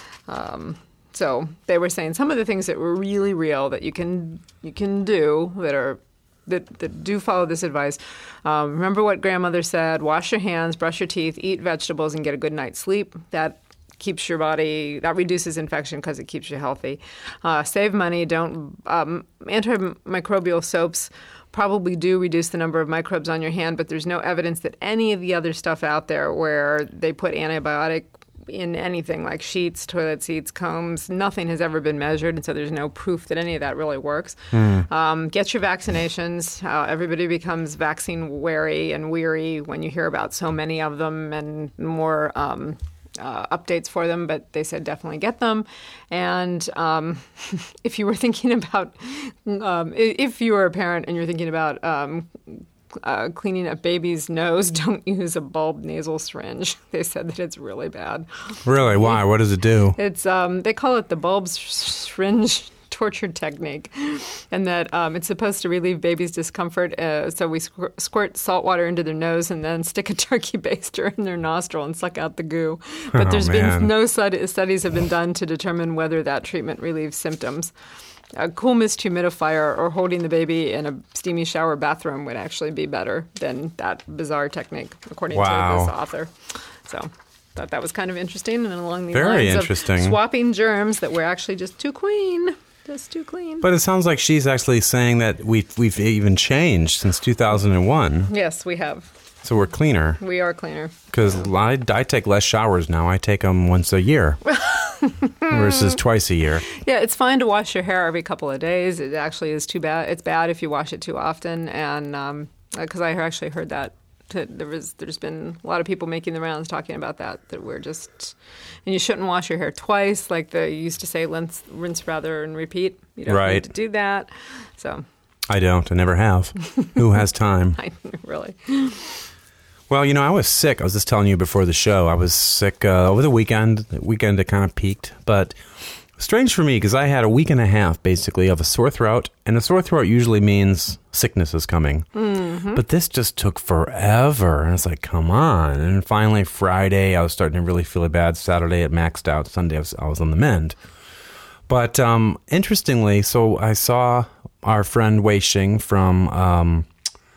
[SPEAKER 3] So they were saying some of the things that were really real that you can do that do follow this advice. Remember what grandmother said: wash your hands, brush your teeth, eat vegetables, and get a good night's sleep. That keeps your body, that reduces infection because it keeps you healthy. Save money. Don't antimicrobial soaps probably do reduce the number of microbes on your hand, but there's no evidence that any of the other stuff out there where they put antibiotic in anything like sheets, toilet seats, combs, nothing has ever been measured, and so there's no proof that any of that really works. Get your vaccinations. Everybody becomes vaccine wary and weary when you hear about so many of them and more updates for them, but they said definitely get them. And if you were thinking about, if you were a parent and you're thinking about cleaning a baby's nose, don't use a bulb nasal syringe. They said that it's really bad. Really?
[SPEAKER 1] Why? What does it do?
[SPEAKER 3] It's they call it the bulb syringe torture technique, and that it's supposed to relieve babies' discomfort. So we squirt salt water into their nose and then stick a turkey baster in their nostril and suck out the goo. But there's been no studies have been done to determine whether that treatment relieves symptoms. A cool mist humidifier or holding the baby in a steamy shower bathroom would actually be better than that bizarre technique, according to this author. So. thought that was kind of interesting, and along the
[SPEAKER 1] Very
[SPEAKER 3] lines
[SPEAKER 1] interesting.
[SPEAKER 3] of swapping germs that were actually just too clean. Just too clean.
[SPEAKER 1] But it sounds like she's actually saying that we've even changed since 2001.
[SPEAKER 3] Yes, we have.
[SPEAKER 1] So we're cleaner.
[SPEAKER 3] We are cleaner.
[SPEAKER 1] Because I take less showers now. I take them once a year versus twice a year.
[SPEAKER 3] Yeah, it's fine to wash your hair every couple of days. It actually is too bad. It's bad if you wash it too often. And because I actually heard that. There's been a lot of people making the rounds talking about that we're just, and you shouldn't wash your hair twice, like they used to say, rinse rather and repeat. You don't need to do that. So
[SPEAKER 1] I don't. I never have. Who has time?
[SPEAKER 3] I really.
[SPEAKER 1] Well, I was sick. I was just telling you before the show. I was sick over the weekend. The weekend it kind of peaked, but strange for me because I had a week and a half basically of a sore throat, and a sore throat usually means sickness is coming. Mm-hmm. But this just took forever, and it's like, come on. And finally, Friday, I was starting to really feel bad. Saturday, it maxed out. Sunday, I was on the mend. But interestingly, so I saw our friend Wei Xing from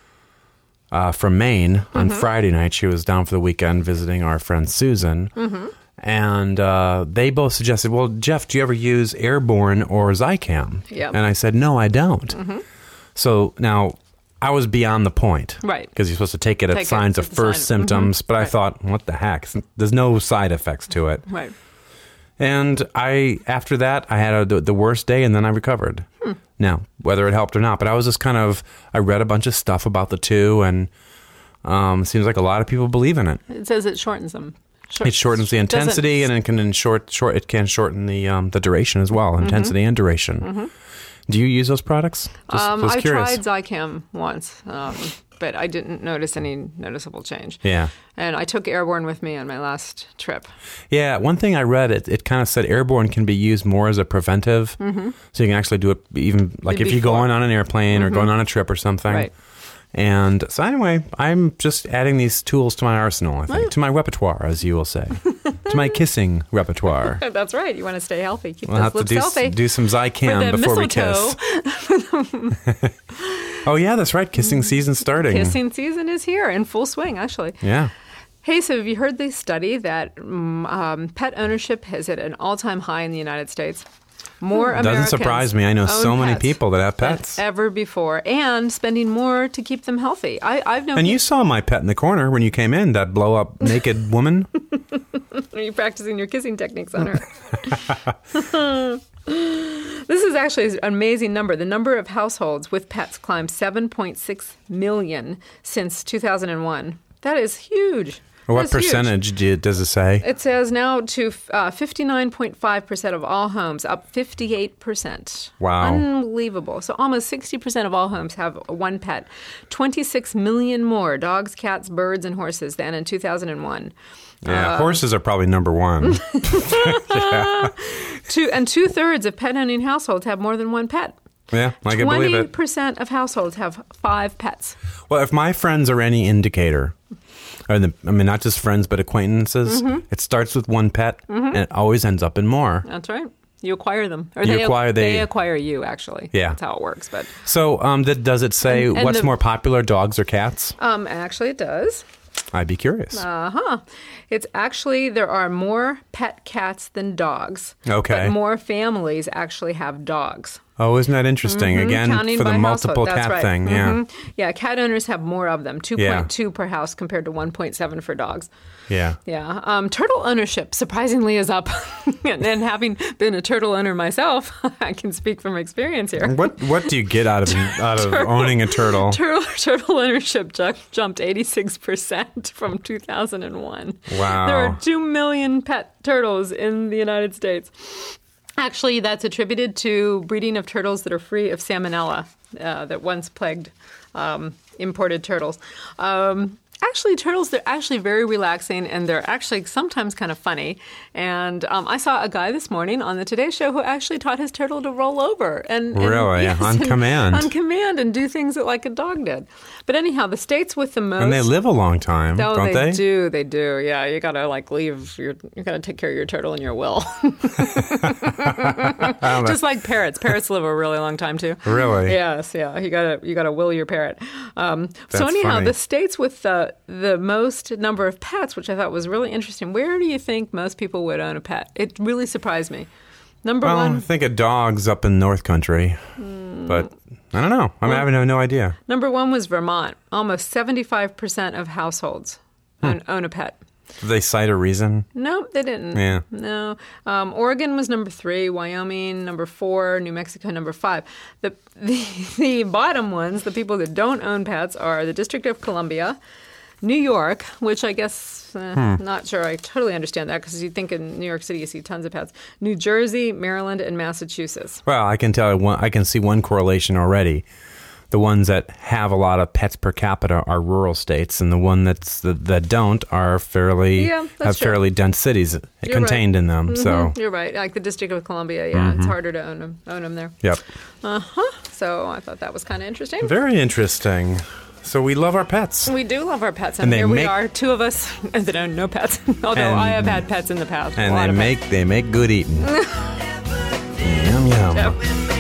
[SPEAKER 1] Maine on Friday night. She was down for the weekend visiting our friend Susan. Mm-hmm. And they both suggested, well, Jeff, do you ever use Airborne or Zicam?
[SPEAKER 3] Yep.
[SPEAKER 1] And I said, no, I don't. Mm-hmm. So now I was beyond the point.
[SPEAKER 3] Right.
[SPEAKER 1] Because you're supposed to take it at signs of first symptoms. But I thought, what the heck? There's no side effects to it.
[SPEAKER 3] Right.
[SPEAKER 1] And after that, I had the worst day, and then I recovered. Now, whether it helped or not, but I was just I read a bunch of stuff about the two, and it seems like a lot of people believe in it.
[SPEAKER 3] It says it shortens them.
[SPEAKER 1] It shortens the intensity, and it can shorten the duration as well, intensity and duration. Mm-hmm. Do you use those products?
[SPEAKER 3] I tried Zicam once, but I didn't notice any noticeable change.
[SPEAKER 1] Yeah.
[SPEAKER 3] And I took Airborne with me on my last trip.
[SPEAKER 1] Yeah, one thing I read, it kind of said Airborne can be used more as a preventive, so you can actually do it even like if you're going on an airplane or going on a trip or something.
[SPEAKER 3] Right.
[SPEAKER 1] And so anyway, I'm just adding these tools to my arsenal, I think, to my repertoire, as you will say, to my kissing repertoire.
[SPEAKER 3] That's right. You want to stay healthy. Keep
[SPEAKER 1] we'll
[SPEAKER 3] those lips healthy.
[SPEAKER 1] Do some Zicam before we kiss. Oh, yeah, that's right. Kissing season's starting.
[SPEAKER 3] Kissing season is here in full swing, actually.
[SPEAKER 1] Yeah.
[SPEAKER 3] Hey, so have you heard the study that pet ownership is at an all-time high in the United States? More Americans
[SPEAKER 1] doesn't surprise me. I know so many
[SPEAKER 3] pets
[SPEAKER 1] people that have pets
[SPEAKER 3] than ever before, and spending more to keep them healthy. I've known.
[SPEAKER 1] And you saw my pet in the corner when you came in. That blow-up naked woman.
[SPEAKER 3] Are you practicing your kissing techniques on her? This is actually an amazing number. The number of households with pets climbed 7.6 million since 2001. That is huge.
[SPEAKER 1] What percentage does it say?
[SPEAKER 3] It says now to 59.5% of all homes, up 58%.
[SPEAKER 1] Wow.
[SPEAKER 3] Unbelievable. So almost 60% of all homes have one pet. 26 million more dogs, cats, birds, and horses than in 2001.
[SPEAKER 1] Yeah, horses are probably number one.
[SPEAKER 3] Yeah. And 2/3 of pet-owning households have more than one pet.
[SPEAKER 1] Yeah, I can believe it.
[SPEAKER 3] 20% of households have 5 pets.
[SPEAKER 1] Well, if my friends are any indicator, not just friends, but acquaintances, it starts with one pet, and it always ends up in more.
[SPEAKER 3] That's right. You acquire them. Or
[SPEAKER 1] they
[SPEAKER 3] acquire you, actually.
[SPEAKER 1] Yeah.
[SPEAKER 3] That's how it works. But
[SPEAKER 1] so does it say what's more popular, dogs or cats?
[SPEAKER 3] Actually, it does.
[SPEAKER 1] I'd be curious.
[SPEAKER 3] It's actually, there are more pet cats than dogs.
[SPEAKER 1] Okay.
[SPEAKER 3] But more families actually have dogs.
[SPEAKER 1] Oh, isn't that interesting? Again,
[SPEAKER 3] Counting
[SPEAKER 1] for the
[SPEAKER 3] by
[SPEAKER 1] multiple
[SPEAKER 3] household.
[SPEAKER 1] cat
[SPEAKER 3] That's right.
[SPEAKER 1] thing. Yeah.
[SPEAKER 3] Yeah, cat owners have more of them, 2.2 per house compared to 1.7 for dogs.
[SPEAKER 1] Yeah.
[SPEAKER 3] Yeah. Turtle ownership, surprisingly, is up. And having been a turtle owner myself, I can speak from experience here.
[SPEAKER 1] What do you get out of owning a turtle?
[SPEAKER 3] Turtle ownership jumped 86% from 2001.
[SPEAKER 1] Wow.
[SPEAKER 3] There are 2 million pet turtles in the United States. Actually, that's attributed to breeding of turtles that are free of salmonella that once plagued imported turtles. Actually, turtles, they're actually very relaxing, and they're actually sometimes kind of funny. And I saw a guy this morning on the Today Show who actually taught his turtle to roll over.
[SPEAKER 1] Really? Yes, on command?
[SPEAKER 3] On command, and do things that like a dog did. But anyhow, the states with the most...
[SPEAKER 1] And they live a long time, don't they?
[SPEAKER 3] They do. Yeah, you got to leave you got to take care of your turtle in your will. Just like parrots. Parrots live a really long time too.
[SPEAKER 1] Really?
[SPEAKER 3] Yes, yeah. You got to will your parrot. So anyhow,
[SPEAKER 1] funny.
[SPEAKER 3] the states with the the most number of pets, which I thought was really interesting. Where do you think most people would own a pet? It really surprised me. Number one.
[SPEAKER 1] I think of dogs up in North Country, but I don't know. I have no idea.
[SPEAKER 3] Number one was Vermont. Almost 75% of households own a pet.
[SPEAKER 1] Did they cite a reason?
[SPEAKER 3] No, they didn't.
[SPEAKER 1] Yeah.
[SPEAKER 3] No. Oregon was number 3, Wyoming number 4, New Mexico number 5. The bottom ones, the people that don't own pets, are the District of Columbia, New York, which I guess, not sure I totally understand that, because you think in New York City you see tons of pets. New Jersey, Maryland, and Massachusetts.
[SPEAKER 1] Well, I can see one correlation already. The ones that have a lot of pets per capita are rural states, and the one that don't are fairly dense cities contained in them. Mm-hmm. So
[SPEAKER 3] you're right. Like the District of Columbia, it's harder to own them there.
[SPEAKER 1] Yep.
[SPEAKER 3] So I thought that was kind of interesting.
[SPEAKER 1] Very interesting. So we love our pets.
[SPEAKER 3] We do love our pets, and here we are, two of us that own no pets. Although I have had pets in the past.
[SPEAKER 1] And they make good eating. Yum yum.
[SPEAKER 3] Yep.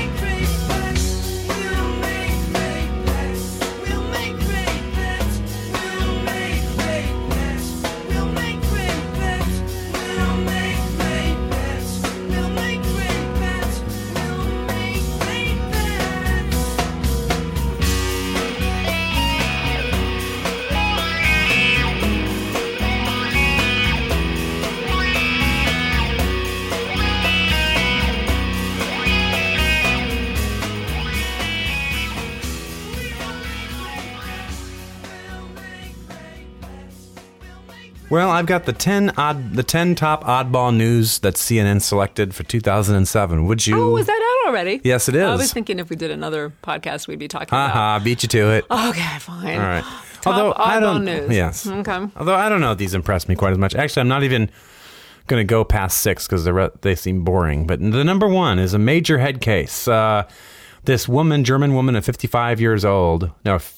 [SPEAKER 1] Well, I've got the 10 top oddball news that CNN selected for 2007. Would you?
[SPEAKER 3] Oh, is that out already?
[SPEAKER 1] Yes, it is.
[SPEAKER 3] I was thinking if we did another podcast, we'd be talking about.
[SPEAKER 1] Beat you to it.
[SPEAKER 3] Okay, fine.
[SPEAKER 1] All right.
[SPEAKER 3] Top oddball news.
[SPEAKER 1] Yes.
[SPEAKER 3] Okay.
[SPEAKER 1] Although I don't know if these impress me quite as much. Actually, I'm not even going to go past 6 because they seem boring. But the number one is a major head case. This German woman of 55 years old,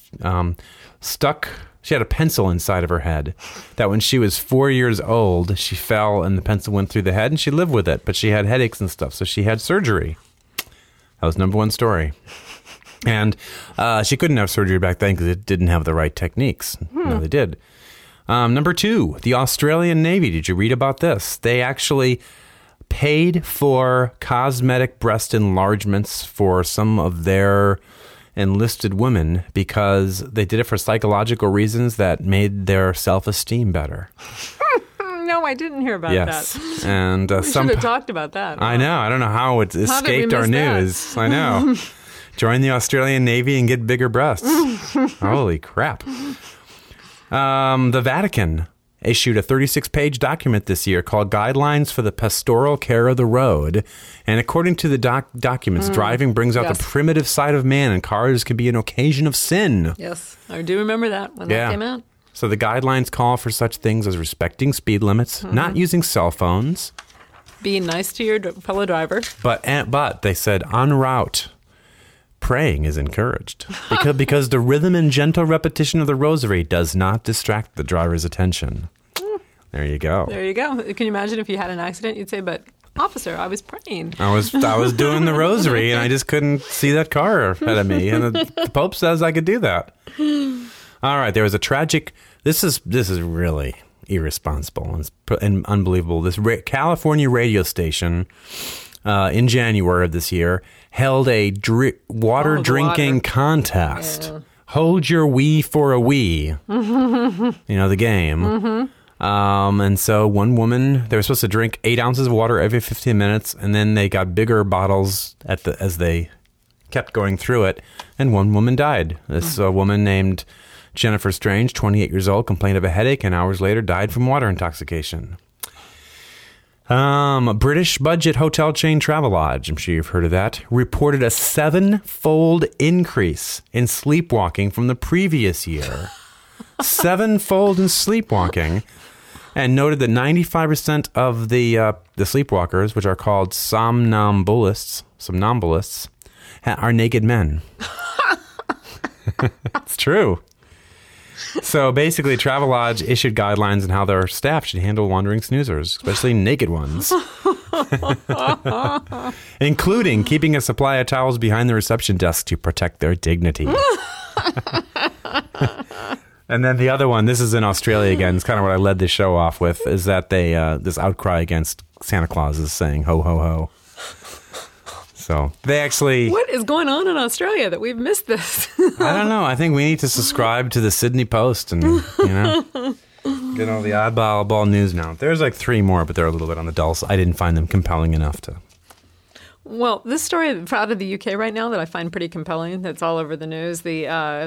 [SPEAKER 1] she had a pencil inside of her head that when she was 4 years old, she fell and the pencil went through the head and she lived with it. But she had headaches and stuff, so she had surgery. That was number one story. And she couldn't have surgery back then because it didn't have the right techniques. No, they did. Number two, the Australian Navy. Did you read about this? They actually paid for cosmetic breast enlargements for some of their enlisted women because they did it for psychological reasons that made their self-esteem better.
[SPEAKER 3] No, I didn't hear about that.
[SPEAKER 1] And
[SPEAKER 3] we should have talked about that.
[SPEAKER 1] I know. I don't know how it escaped our news. I know. Join the Australian Navy and get bigger breasts. Holy crap. The Vatican issued a 36-page document this year called Guidelines for the Pastoral Care of the Road. And according to the documents, driving brings out the primitive side of man, and cars can be an occasion of sin.
[SPEAKER 3] Yes, I do remember that when that came out.
[SPEAKER 1] So the guidelines call for such things as respecting speed limits, not using cell phones,
[SPEAKER 3] being nice to your fellow driver.
[SPEAKER 1] But they said en route, praying is encouraged because the rhythm and gentle repetition of the rosary does not distract the driver's attention. There you go.
[SPEAKER 3] There you go. Can you imagine if you had an accident? You'd say, but officer, I was praying.
[SPEAKER 1] I was doing the rosary and I just couldn't see that car ahead of me. And the Pope says I could do that. All right. There was a tragic, this is really irresponsible and unbelievable. This California radio station in January of this year held a water drinking contest. Yeah. Hold your wee for a wee. You know, the game. And so one woman, they were supposed to drink 8 ounces of water every 15 minutes, and then they got bigger bottles as they kept going through it, and one woman died. This woman named Jennifer Strange, 28 years old, complained of a headache, and hours later died from water intoxication. A British budget hotel chain Travelodge, I'm sure you've heard of that, reported a 7-fold increase in sleepwalking from the previous year. 7-fold in sleepwalking, and noted that 95% of the sleepwalkers, which are called somnambulists, are naked men. It's true. So basically, Travelodge issued guidelines on how their staff should handle wandering snoozers, especially naked ones. Including keeping a supply of towels behind the reception desk to protect their dignity. And then the other one, this is in Australia again. It's kind of what I led the show off with, is that they this outcry against Santa Claus is saying ho ho ho. So they actually.
[SPEAKER 3] What is going on in Australia that we've missed this?
[SPEAKER 1] I don't know. I think we need to subscribe to the Sydney Post and get all the oddball news now. There's like 3 more, but they're a little bit on the dull side. I didn't find them compelling enough to.
[SPEAKER 3] Well, this story out of the UK right now that I find pretty compelling, that's all over the news, the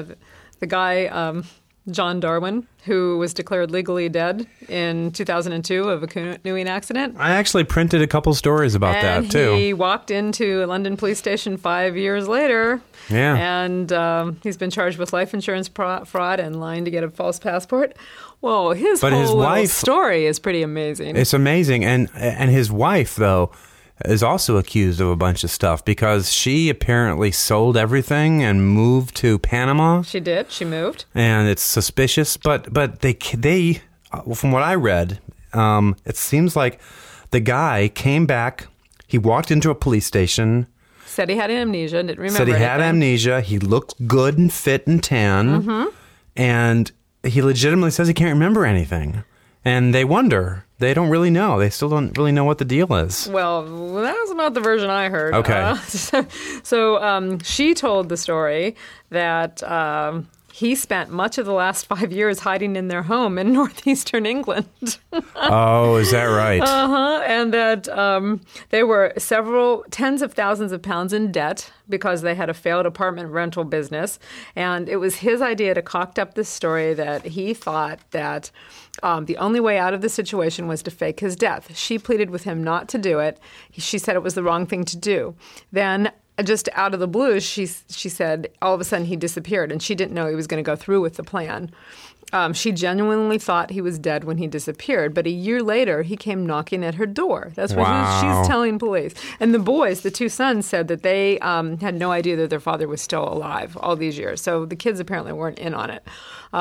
[SPEAKER 3] guy, John Darwin, who was declared legally dead in 2002 of a canoeing accident.
[SPEAKER 1] I actually printed a couple stories about that, too.
[SPEAKER 3] He walked into a London police station 5 years later.
[SPEAKER 1] Yeah.
[SPEAKER 3] And he's been charged with life insurance fraud and lying to get a false passport. Well, his whole story is pretty amazing.
[SPEAKER 1] It's amazing. And his wife, though, is also accused of a bunch of stuff because she apparently sold everything and moved to Panama.
[SPEAKER 3] She did. She moved.
[SPEAKER 1] And it's suspicious. But they from what I read, it seems like the guy came back. He walked into a police station.
[SPEAKER 3] Said he had amnesia. Didn't remember
[SPEAKER 1] Said he
[SPEAKER 3] anything.
[SPEAKER 1] had amnesia. He looked good and fit and tan.
[SPEAKER 3] Mm-hmm.
[SPEAKER 1] And he legitimately says he can't remember anything. And they wonder. They don't really know. They still don't really know what the deal is.
[SPEAKER 3] Well, that's not the version I heard.
[SPEAKER 1] Okay.
[SPEAKER 3] So she told the story that he spent much of the last 5 years hiding in their home in northeastern England.
[SPEAKER 1] Oh, is that right?
[SPEAKER 3] And that they were several tens of thousands of pounds in debt because they had a failed apartment rental business. And it was his idea to concoct up this story that he thought that the only way out of the situation was to fake his death. She pleaded with him not to do it. She said it was the wrong thing to do. Then just out of the blue, she said all of a sudden he disappeared, and she didn't know he was going to go through with the plan. She genuinely thought he was dead when he disappeared, but a year later, he came knocking at her door. That's what she's telling police. And the boys, the 2 sons, said that they had no idea that their father was still alive all these years. So the kids apparently weren't in on it.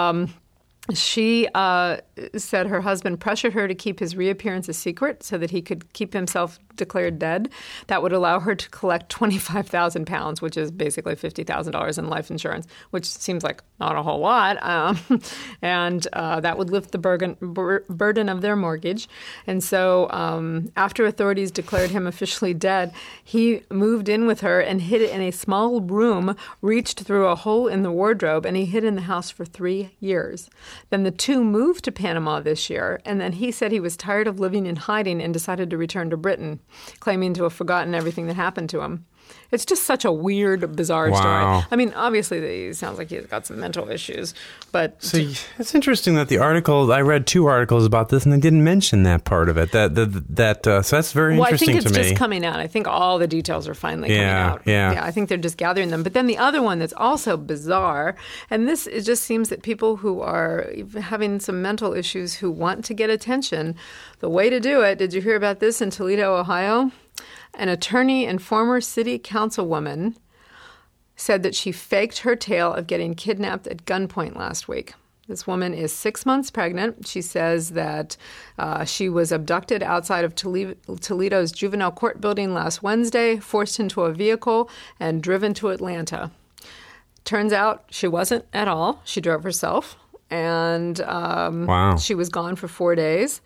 [SPEAKER 3] She said her husband pressured her to keep his reappearance a secret so that he could keep himself declared dead. That would allow her to collect £25,000, which is basically $50,000 in life insurance, which seems like not a whole lot. And that would lift the burden of their mortgage. And so after authorities declared him officially dead, he moved in with her and hid in a small room, reached through a hole in the wardrobe, and he hid in the house for 3 years. Then the 2 moved to Panama this year, and then he said he was tired of living in hiding and decided to return to Britain, claiming to have forgotten everything that happened to him. It's just such a weird, bizarre story. I mean, obviously, it sounds like he's got some mental issues, but...
[SPEAKER 1] So it's interesting that the article, I read 2 articles about this, and they didn't mention that part of it. So that's very interesting to me.
[SPEAKER 3] I think it's just coming out. I think all the details are finally coming out. Yeah, I think they're just gathering them. But then the other one that's also bizarre, and it just seems that people who are having some mental issues who want to get attention, the way to do it, did you hear about this in Toledo, Ohio? An attorney and former city councilwoman said that she faked her tale of getting kidnapped at gunpoint last week. This woman is 6 months pregnant. She says that she was abducted outside of Toledo's juvenile court building last Wednesday, forced into a vehicle, and driven to Atlanta. Turns out she wasn't at all. She drove herself, and she was gone for 4 days.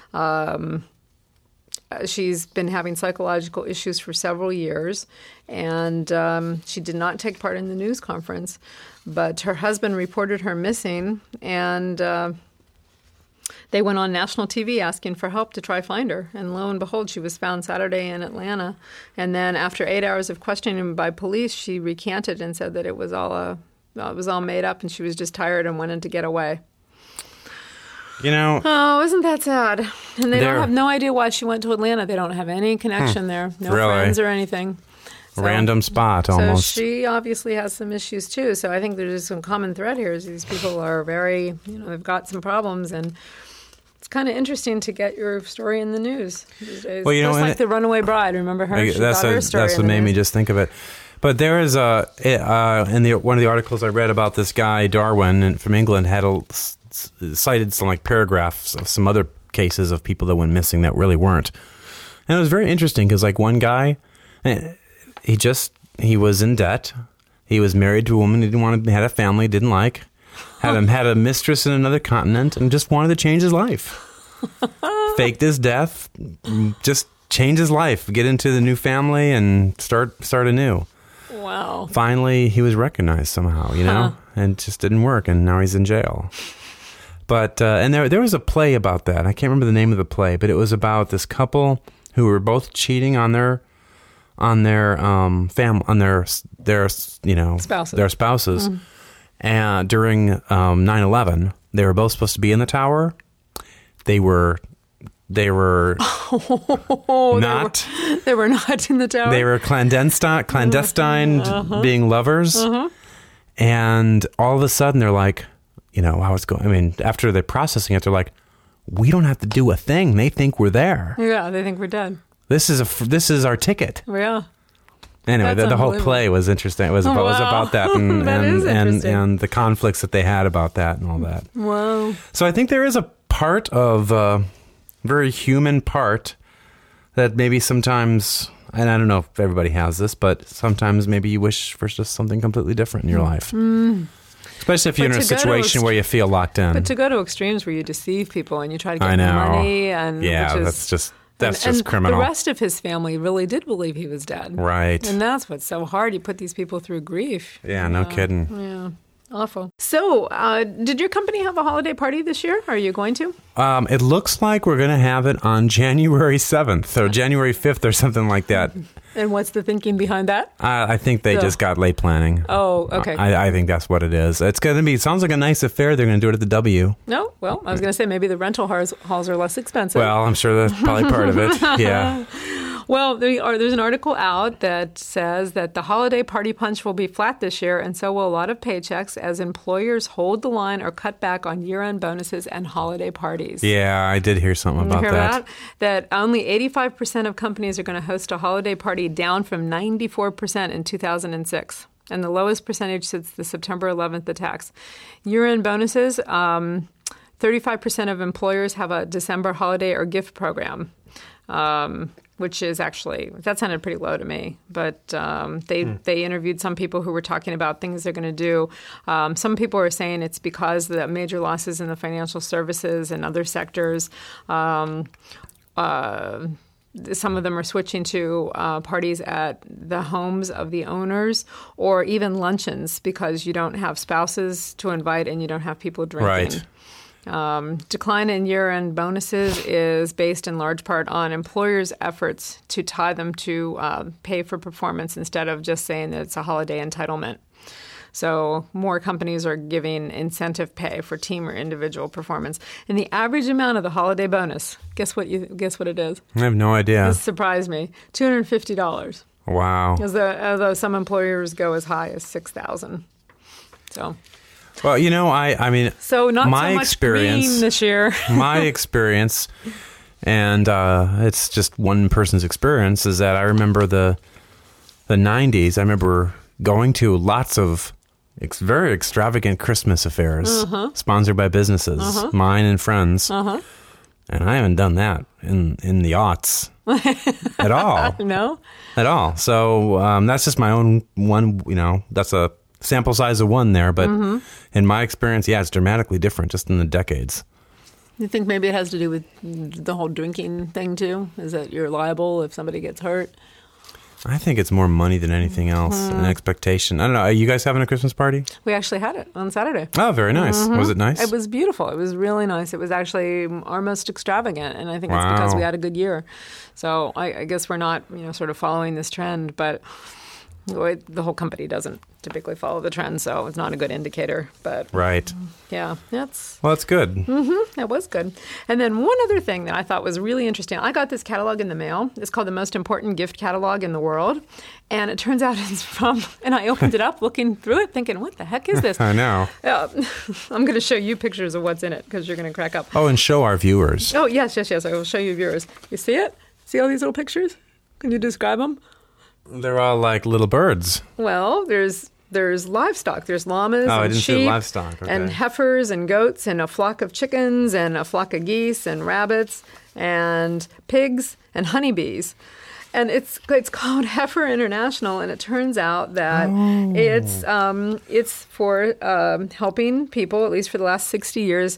[SPEAKER 3] She's been having psychological issues for several years, and she did not take part in the news conference. But her husband reported her missing, and they went on national TV asking for help to try find her. And lo and behold, she was found Saturday in Atlanta. And then after 8 hours of questioning by police, she recanted and said that it was all made up, and she was just tired and wanted to get away.
[SPEAKER 1] You know...
[SPEAKER 3] Oh, isn't that sad? And they don't have no idea why she went to Atlanta. They don't have any connection there. No friends or anything. So,
[SPEAKER 1] random spot, almost.
[SPEAKER 3] So she obviously has some issues, too. So I think there's some common thread here. Is these people are very, they've got some problems. And it's kind of interesting to get your story in the news these days.
[SPEAKER 1] Well,
[SPEAKER 3] just like the Runaway Bride. Remember her?
[SPEAKER 1] That's what made me just think of it. But there is one of the articles I read about this guy, Darwin, from England, had cited some paragraphs of some other cases of people that went missing that really weren't. And it was very interesting because one guy, he was in debt. He was married to a woman he had a family, didn't like. had a mistress in another continent and just wanted to change his life. Faked his death, just change his life, get into the new family and start anew.
[SPEAKER 3] Wow.
[SPEAKER 1] Finally, he was recognized somehow, and it just didn't work, and now he's in jail. But and there was a play about that. I can't remember the name of the play, but it was about this couple who were both cheating on their spouses. And during 9/11, they were both supposed to be in the tower. They were not.
[SPEAKER 3] They were not in the tower.
[SPEAKER 1] They were clandestine being lovers. And all of a sudden, they're like, after they're processing it, they're like, we don't have to do a thing. They think we're there.
[SPEAKER 3] Yeah, they think we're dead.
[SPEAKER 1] This is our ticket.
[SPEAKER 3] Yeah.
[SPEAKER 1] Anyway, the whole play was interesting. It was about that and the conflicts that they had about that and all that.
[SPEAKER 3] Wow.
[SPEAKER 1] So I think there is a part of very human part that maybe sometimes, and I don't know if everybody has this, but sometimes maybe you wish for just something completely different in your life. Especially if you're in a situation where you feel locked in.
[SPEAKER 3] But to go to extremes where you deceive people and you try to get money,
[SPEAKER 1] that's just criminal.
[SPEAKER 3] The rest of his family really did believe he was dead.
[SPEAKER 1] Right.
[SPEAKER 3] And that's what's so hard. You put these people through grief.
[SPEAKER 1] Yeah, no kidding.
[SPEAKER 3] Yeah. Awful. So, did your company have a holiday party this year? Are you going to?
[SPEAKER 1] It looks like we're going to have it on January 7th or January 5th or something like that.
[SPEAKER 3] And what's the thinking behind that?
[SPEAKER 1] I think they just got late planning.
[SPEAKER 3] Oh, okay.
[SPEAKER 1] I think that's what it is. It's going to be, it sounds like a nice affair. They're going to do it at the W.
[SPEAKER 3] No, well, I was going to say maybe the rental halls are less expensive.
[SPEAKER 1] Well, I'm sure that's probably part of it. Yeah.
[SPEAKER 3] Well, there's an article out that says that the holiday party punch will be flat this year, and so will a lot of paychecks as employers hold the line or cut back on year-end bonuses and holiday parties.
[SPEAKER 1] Yeah, I did hear something about that.
[SPEAKER 3] That only 85% of companies are going to host a holiday party, down from 94% in 2006. And the lowest percentage since the September 11th attacks. Year-end bonuses, 35% of employers have a December holiday or gift program. Which is actually, that sounded pretty low to me. But they interviewed some people who were talking about things they're going to do. Some people are saying it's because the major losses in the financial services and other sectors. Some of them are switching to parties at the homes of the owners or even luncheons because you don't have spouses to invite and you don't have people drinking.
[SPEAKER 1] Right.
[SPEAKER 3] Decline in year-end bonuses is based in large part on employers' efforts to tie them to pay for performance instead of just saying that it's a holiday entitlement. So more companies are giving incentive pay for team or individual performance. And the average amount of the holiday bonus, guess what it is?
[SPEAKER 1] I have no idea.
[SPEAKER 3] This surprised me. $250.
[SPEAKER 1] Wow.
[SPEAKER 3] Although some employers go as high as $6,000. So...
[SPEAKER 1] Well, I mean,
[SPEAKER 3] so not
[SPEAKER 1] my
[SPEAKER 3] so much
[SPEAKER 1] experience
[SPEAKER 3] green this year.
[SPEAKER 1] My experience, and it's just one person's experience, is that I remember the 90s. I remember going to lots of very extravagant Christmas affairs sponsored by businesses, mine and friends. And I haven't done that in the aughts at all.
[SPEAKER 3] No?
[SPEAKER 1] At all. So that's just my own one, that's a sample size of one there, but in my experience, it's dramatically different just in the decades.
[SPEAKER 3] You think maybe it has to do with the whole drinking thing too? Is that you're liable if somebody gets hurt?
[SPEAKER 1] I think it's more money than anything else, an expectation. I don't know. Are you guys having a Christmas party?
[SPEAKER 3] We actually had it on Saturday.
[SPEAKER 1] Oh, very nice. Was it nice?
[SPEAKER 3] It was beautiful. It was really nice. It was actually our most extravagant, and I think it's because we had a good year. So I guess we're not, sort of following this trend, but the whole company doesn't typically follow the trend, so it's not a good indicator. But
[SPEAKER 1] right.
[SPEAKER 3] Yeah,
[SPEAKER 1] that's good.
[SPEAKER 3] That was good. And then one other thing that I thought was really interesting, I got this catalog in the mail. It's called the Most Important Gift Catalog in the World. And it turns out it's and I opened it up looking through it thinking, what the heck is this?
[SPEAKER 1] I know.
[SPEAKER 3] I'm going to show you pictures of what's in it because you're going to crack up.
[SPEAKER 1] Oh, and show our viewers.
[SPEAKER 3] Oh, yes. I will show you viewers. You see it? See all these little pictures? Can you describe them?
[SPEAKER 1] They're all like little birds.
[SPEAKER 3] Well, there's livestock. There's llamas and sheep
[SPEAKER 1] see livestock. Okay.
[SPEAKER 3] and heifers and goats and a flock of chickens and a flock of geese and rabbits and pigs and honeybees. And it's called Heifer International, and it turns out that it's for helping people, at least for the last 60 years,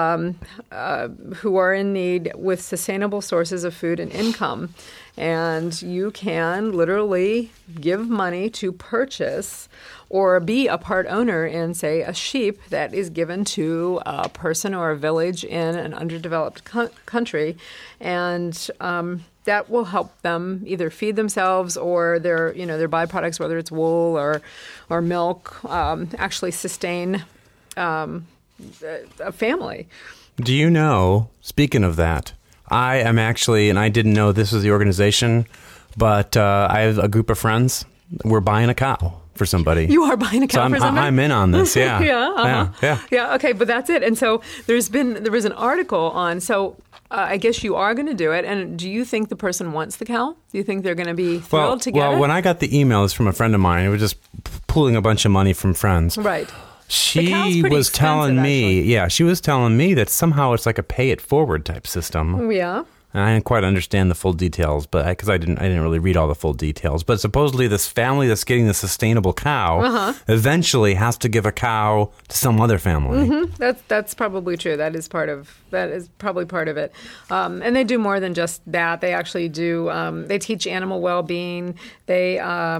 [SPEAKER 3] who are in need with sustainable sources of food and income. And you can literally give money to purchase or be a part owner in, say, a sheep that is given to a person or a village in an underdeveloped country. And that will help them either feed themselves or their byproducts, whether it's wool or milk, actually sustain a family.
[SPEAKER 1] Do you know, speaking of that, I am actually, and I didn't know this was the organization, but I have a group of friends. We're buying a cow for somebody.
[SPEAKER 3] You are buying a cow for somebody?
[SPEAKER 1] I'm in on this, yeah.
[SPEAKER 3] Yeah, okay, but that's it. And so there was an article on, I guess you are going to do it. And do you think the person wants the cow? Do you think they're going to be thrilled to get it?
[SPEAKER 1] Well, when I got the emails from a friend of mine, it was just pooling a bunch of money from friends.
[SPEAKER 3] Right.
[SPEAKER 1] She was telling me, she was telling me that somehow it's like a pay it forward type system.
[SPEAKER 3] Yeah.
[SPEAKER 1] And I didn't quite understand the full details, but because I didn't really read all the full details. But supposedly this family that's getting the sustainable cow eventually has to give a cow to some other family.
[SPEAKER 3] Mm-hmm. That's probably true. That is probably part of it. And they do more than just that. They actually do. They teach animal well-being. They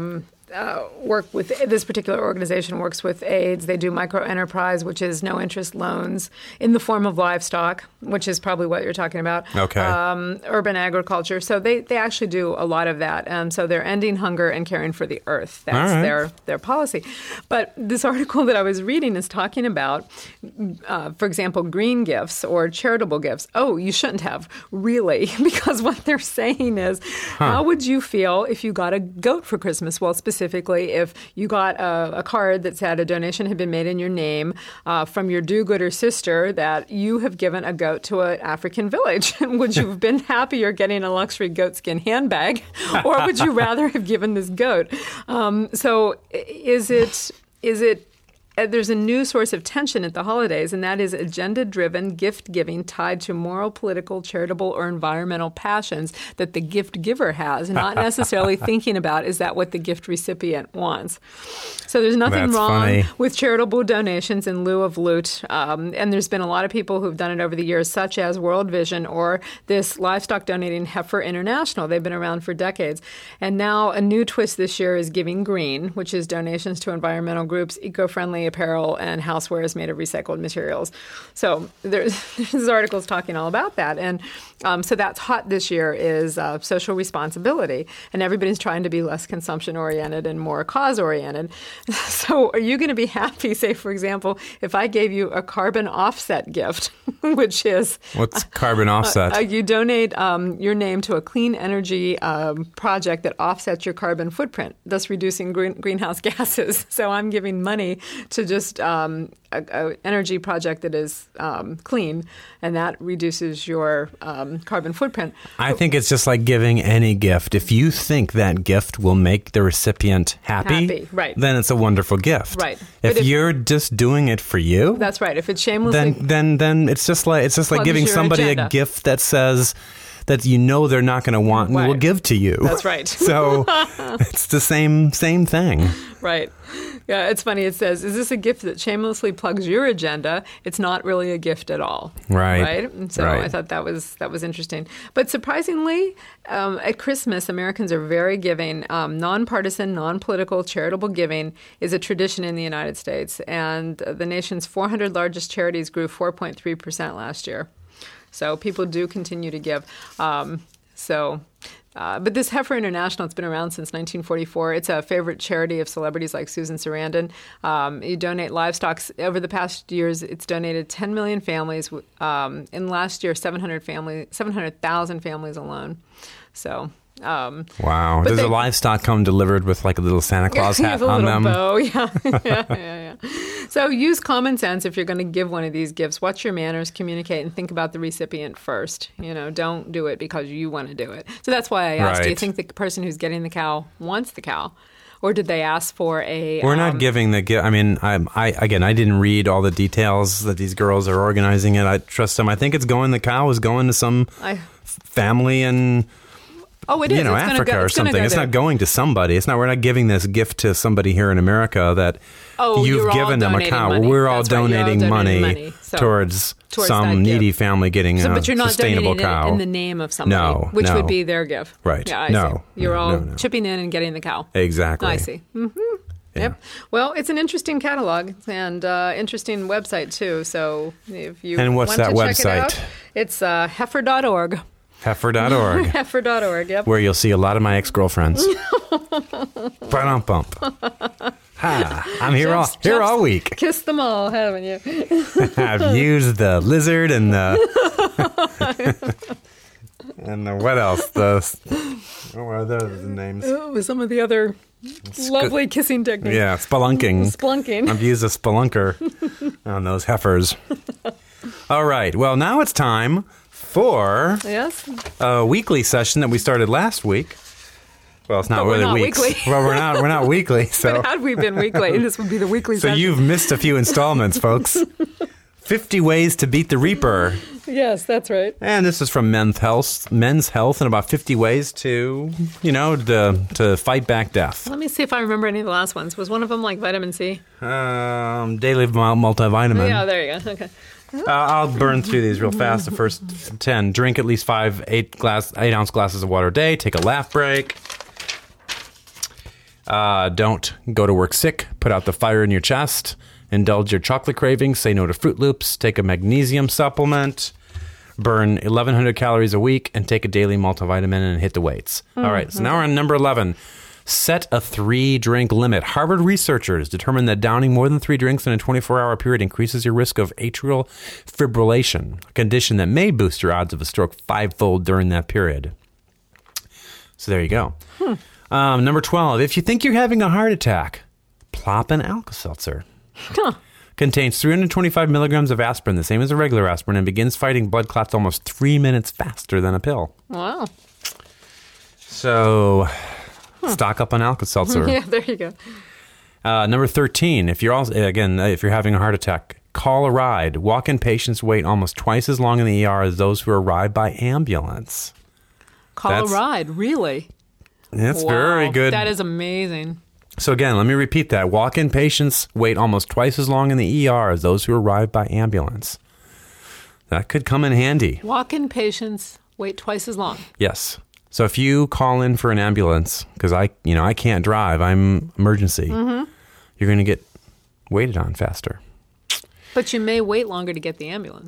[SPEAKER 3] work with this particular organization works with AIDS. They do microenterprise, which is no interest loans in the form of livestock, which is probably what you're talking about.
[SPEAKER 1] Okay.
[SPEAKER 3] Urban agriculture. So they actually do a lot of that. So they're ending hunger and caring for the earth. That's their policy. But this article that I was reading is talking about, for example, green gifts or charitable gifts. Oh, you shouldn't have, really, because what they're saying is, how would you feel if you got a goat for Christmas? Well, specifically, if you got a card that said a donation had been made in your name from your do-gooder sister that you have given a goat to an African village. Would you have been happier getting a luxury goatskin handbag, or would you rather have given this goat? So is it there's a new source of tension at the holidays, and that is agenda-driven gift-giving tied to moral, political, charitable, or environmental passions that the gift giver has, not necessarily thinking about, is that what the gift recipient wants? So there's nothing wrong with charitable donations in lieu of loot, and there's been a lot of people who've done it over the years, such as World Vision or this livestock donating Heifer International. They've been around for decades. And now a new twist this year is Giving Green, which is donations to environmental groups, eco-friendly apparel, and housewares made of recycled materials. So there's articles talking all about that. And so that's hot this year is social responsibility. And everybody's trying to be less consumption-oriented and more cause-oriented. So are you going to be happy, say, for example, if I gave you a carbon offset gift, which is...
[SPEAKER 1] What's carbon offset?
[SPEAKER 3] You donate your name to a clean energy project that offsets your carbon footprint, thus reducing greenhouse gases. So I'm giving money to just an energy project that is clean, and that reduces your carbon footprint.
[SPEAKER 1] I think it's just like giving any gift. If you think that gift will make the recipient happy,
[SPEAKER 3] right,
[SPEAKER 1] then it's a wonderful gift.
[SPEAKER 3] Right.
[SPEAKER 1] If you're just doing it for you,
[SPEAKER 3] that's right. If it's shamelessly,
[SPEAKER 1] then it's just like giving somebody a gift that says that you know they're not going to want and will give to you.
[SPEAKER 3] That's right.
[SPEAKER 1] So it's the same thing.
[SPEAKER 3] Right. Yeah, it's funny. It says, is this a gift that shamelessly plugs your agenda? It's not really a gift at all.
[SPEAKER 1] Right.
[SPEAKER 3] And so I thought that was interesting. But surprisingly, at Christmas, Americans are very giving. Nonpartisan, non-political, charitable giving is a tradition in the United States. And the nation's 400 largest charities grew 4.3% last year. So people do continue to give. But this Heifer International, it's been around since 1944. It's a favorite charity of celebrities like Susan Sarandon. You donate livestock. Over the past years, it's donated 10 million families. In last year, 700,000 families alone. So...
[SPEAKER 1] wow. Does the livestock come delivered with like a little Santa Claus hat on them?
[SPEAKER 3] Bow. Yeah. So use common sense if you're going to give one of these gifts. Watch your manners, communicate, and think about the recipient first. Don't do it because you want to do it. So that's why I asked, do you think the person who's getting the cow wants the cow? Or did they ask for a...
[SPEAKER 1] We're not giving the gift. I mean, I didn't read all the details that these girls are organizing it. I trust them. I think the cow is going to some family in
[SPEAKER 3] Oh, it is. It's gonna
[SPEAKER 1] Africa
[SPEAKER 3] go,
[SPEAKER 1] or
[SPEAKER 3] it's gonna
[SPEAKER 1] something.
[SPEAKER 3] go
[SPEAKER 1] It's
[SPEAKER 3] there.
[SPEAKER 1] not going to somebody. We're not giving this gift to somebody here in America that
[SPEAKER 3] Oh,
[SPEAKER 1] you've
[SPEAKER 3] you're all
[SPEAKER 1] given them a
[SPEAKER 3] donating
[SPEAKER 1] cow.
[SPEAKER 3] money.
[SPEAKER 1] We're all
[SPEAKER 3] That's right, you're all
[SPEAKER 1] donating
[SPEAKER 3] donating
[SPEAKER 1] money,
[SPEAKER 3] money. So,
[SPEAKER 1] towards
[SPEAKER 3] towards
[SPEAKER 1] some
[SPEAKER 3] that
[SPEAKER 1] needy
[SPEAKER 3] gift.
[SPEAKER 1] family getting a
[SPEAKER 3] But you're not
[SPEAKER 1] sustainable
[SPEAKER 3] donating
[SPEAKER 1] cow.
[SPEAKER 3] it in the name of somebody,
[SPEAKER 1] No,
[SPEAKER 3] which
[SPEAKER 1] no.
[SPEAKER 3] would be their gift.
[SPEAKER 1] Right.
[SPEAKER 3] Yeah, I
[SPEAKER 1] No,
[SPEAKER 3] see. You're
[SPEAKER 1] no,
[SPEAKER 3] all
[SPEAKER 1] no.
[SPEAKER 3] chipping in and getting the cow.
[SPEAKER 1] Exactly.
[SPEAKER 3] I see. Yep. Well, it's an interesting catalog and interesting website too. So if you
[SPEAKER 1] And what's
[SPEAKER 3] want
[SPEAKER 1] that
[SPEAKER 3] to check
[SPEAKER 1] website?
[SPEAKER 3] it out, it's heifer.org.
[SPEAKER 1] Heifer.org.
[SPEAKER 3] Heifer.org. Yep.
[SPEAKER 1] Where you'll see a lot of my ex-girlfriends. Bump. Ha! I'm here all week.
[SPEAKER 3] Kissed them all, haven't you?
[SPEAKER 1] I've used the lizard and the and the what else? What are those names?
[SPEAKER 3] With some of the other lovely kissing techniques.
[SPEAKER 1] Yeah, spelunking.
[SPEAKER 3] Splunking.
[SPEAKER 1] I've used a spelunker on those heifers. All right. Well, now it's time for
[SPEAKER 3] Yes.
[SPEAKER 1] a weekly session that we started last week. Well, it's not
[SPEAKER 3] But we're
[SPEAKER 1] really
[SPEAKER 3] not
[SPEAKER 1] weeks.
[SPEAKER 3] weekly.
[SPEAKER 1] Well, we're not weekly. So
[SPEAKER 3] But had we been weekly, this would be the weekly
[SPEAKER 1] so
[SPEAKER 3] session.
[SPEAKER 1] you've missed a few installments, folks. 50 Ways to Beat the Reaper.
[SPEAKER 3] Yes, that's right.
[SPEAKER 1] And this is from Men's Health, and about 50 ways to, to fight back death.
[SPEAKER 3] Let me see if I remember any of the last ones. Was one of them like vitamin C?
[SPEAKER 1] Daily multivitamin.
[SPEAKER 3] Yeah, there you go. Okay.
[SPEAKER 1] I'll burn through these real fast. The first 10. Drink at least 8-ounce glasses of water a day. Take a laugh break. Don't go to work sick. Put out the fire in your chest. Indulge your chocolate cravings. Say no to Fruit Loops. Take a magnesium supplement. Burn 1,100 calories a week and take a daily multivitamin and hit the weights. All right, so now we're on number 11. Set a 3-drink limit. Harvard researchers determined that downing more than 3 drinks in a 24-hour period increases your risk of atrial fibrillation, a condition that may boost your odds of a stroke 5-fold during that period. So there you go. Number 12. If you think you're having a heart attack, plop an Alka-Seltzer.
[SPEAKER 3] Huh.
[SPEAKER 1] Contains 325 milligrams of aspirin, the same as a regular aspirin, and begins fighting blood clots almost 3 minutes faster than a pill.
[SPEAKER 3] Wow.
[SPEAKER 1] So, stock up on Alka-Seltzer.
[SPEAKER 3] Yeah, there you go.
[SPEAKER 1] Number 13, if you're having a heart attack, call a ride. Walk-in patients wait almost twice as long in the ER as those who arrive by ambulance.
[SPEAKER 3] Call a ride, really?
[SPEAKER 1] That's
[SPEAKER 3] Wow.
[SPEAKER 1] very good.
[SPEAKER 3] That is amazing.
[SPEAKER 1] So again, let me repeat that. Walk-in patients wait almost twice as long in the ER as those who arrive by ambulance. That could come in handy.
[SPEAKER 3] Walk-in patients wait twice as long.
[SPEAKER 1] Yes. So if you call in for an ambulance, because I can't drive, I'm emergency, you're going to get waited on faster.
[SPEAKER 3] But you may wait longer to get the ambulance.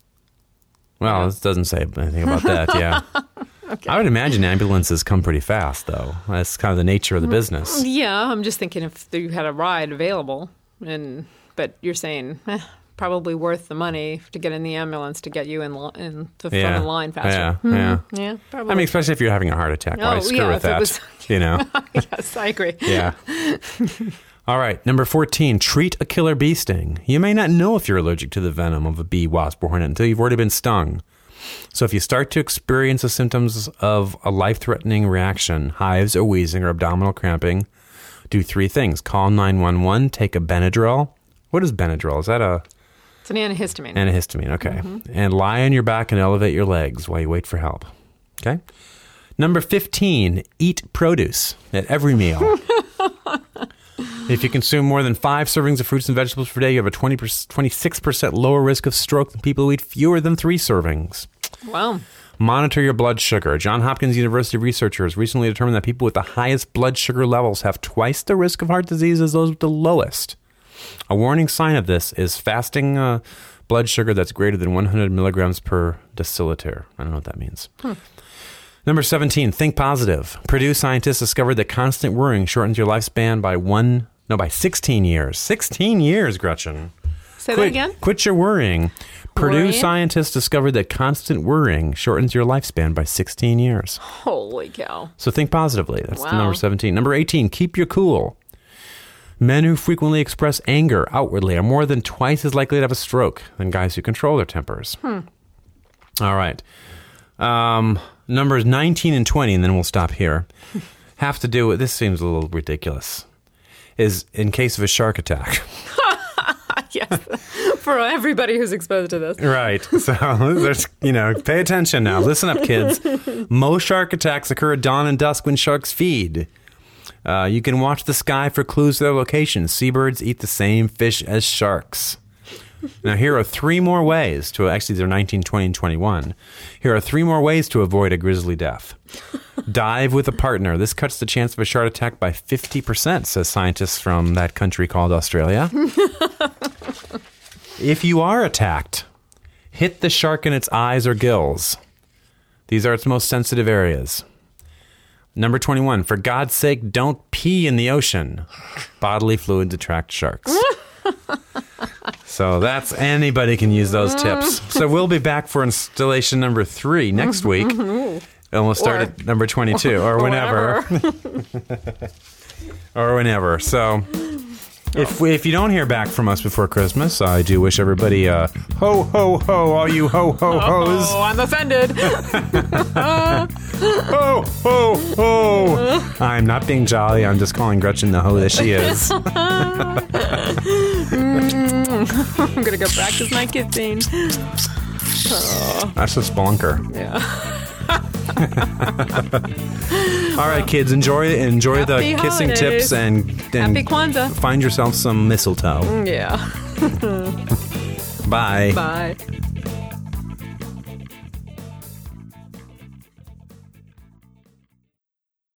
[SPEAKER 1] Well, this doesn't say anything about that, yeah. Okay. I would imagine ambulances come pretty fast, though. That's kind of the nature of the business.
[SPEAKER 3] Yeah, I'm just thinking if you had a ride available, but you're saying probably worth the money to get in the ambulance to get you in the front of the line faster.
[SPEAKER 1] Yeah,
[SPEAKER 3] probably.
[SPEAKER 1] I mean, especially if you're having a heart attack. Why screw with that?
[SPEAKER 3] Yes, I agree.
[SPEAKER 1] Yeah. All right, number 14, treat a killer bee sting. You may not know if you're allergic to the venom of a bee, wasp, or hornet until you've already been stung. So if you start to experience the symptoms of a life-threatening reaction, hives or wheezing or abdominal cramping, do 3 things. Call 911, take a Benadryl. What is Benadryl? Is that
[SPEAKER 3] It's an antihistamine.
[SPEAKER 1] Antihistamine, okay. And lie on your back and elevate your legs while you wait for help. Okay? Number 15, eat produce at every meal. If you consume more than 5 servings of fruits and vegetables per day, you have a 26% lower risk of stroke than people who eat fewer than 3 servings.
[SPEAKER 3] Wow.
[SPEAKER 1] Monitor your blood sugar. Johns Hopkins University researchers recently determined that people with the highest blood sugar levels have twice the risk of heart disease as those with the lowest. A warning sign of this is fasting blood sugar that's greater than 100 milligrams per deciliter. I don't know what that means. Number 17, think positive. Purdue scientists discovered that constant worrying shortens your lifespan by 16 years. 16 years, Gretchen.
[SPEAKER 3] Say that again?
[SPEAKER 1] Quit your worrying. Purdue
[SPEAKER 3] Worrying?
[SPEAKER 1] scientists discovered that constant worrying shortens your lifespan by 16 years.
[SPEAKER 3] Holy cow.
[SPEAKER 1] So think positively. That's the
[SPEAKER 3] Wow.
[SPEAKER 1] number 17. Number 18, keep your cool. Men who frequently express anger outwardly are more than twice as likely to have a stroke than guys who control their tempers. All right. Numbers 19 and 20, and then we'll stop here, have to do with, this seems a little ridiculous, is in case of a shark attack.
[SPEAKER 3] Yes. For everybody who's exposed to this.
[SPEAKER 1] Right. So there's, pay attention now. Listen up, kids. Most shark attacks occur at dawn and dusk when sharks feed. You can watch the sky for clues to their location. Seabirds eat the same fish as sharks. Now, here are 3 more ways to, actually, they're 19, 20, and 21. Here are 3 more ways to avoid a grisly death. Dive with a partner. This cuts the chance of a shark attack by 50%, says scientists from that country called Australia. If you are attacked, hit the shark in its eyes or gills. These are its most sensitive areas. Number 21, for God's sake, don't pee in the ocean. Bodily fluids attract sharks. So anybody can use those tips. So we'll be back for installation number 3 next week. And we'll start at number 22 or whenever. Or whenever. So if you don't hear back from us before Christmas, I do wish everybody ho, ho, ho, all you ho, ho, ho's.
[SPEAKER 3] Oh, I'm offended.
[SPEAKER 1] Ho, ho, ho. I'm not being jolly. I'm just calling Gretchen the hoe that she is.
[SPEAKER 3] I'm going to go practice my kissing.
[SPEAKER 1] That's a spelunker.
[SPEAKER 3] Yeah.
[SPEAKER 1] All right, kids, enjoy the
[SPEAKER 3] Happy
[SPEAKER 1] kissing
[SPEAKER 3] holidays.
[SPEAKER 1] tips and
[SPEAKER 3] Happy Kwanzaa.
[SPEAKER 1] find yourself some mistletoe.
[SPEAKER 3] Yeah.
[SPEAKER 1] Bye.
[SPEAKER 3] Bye.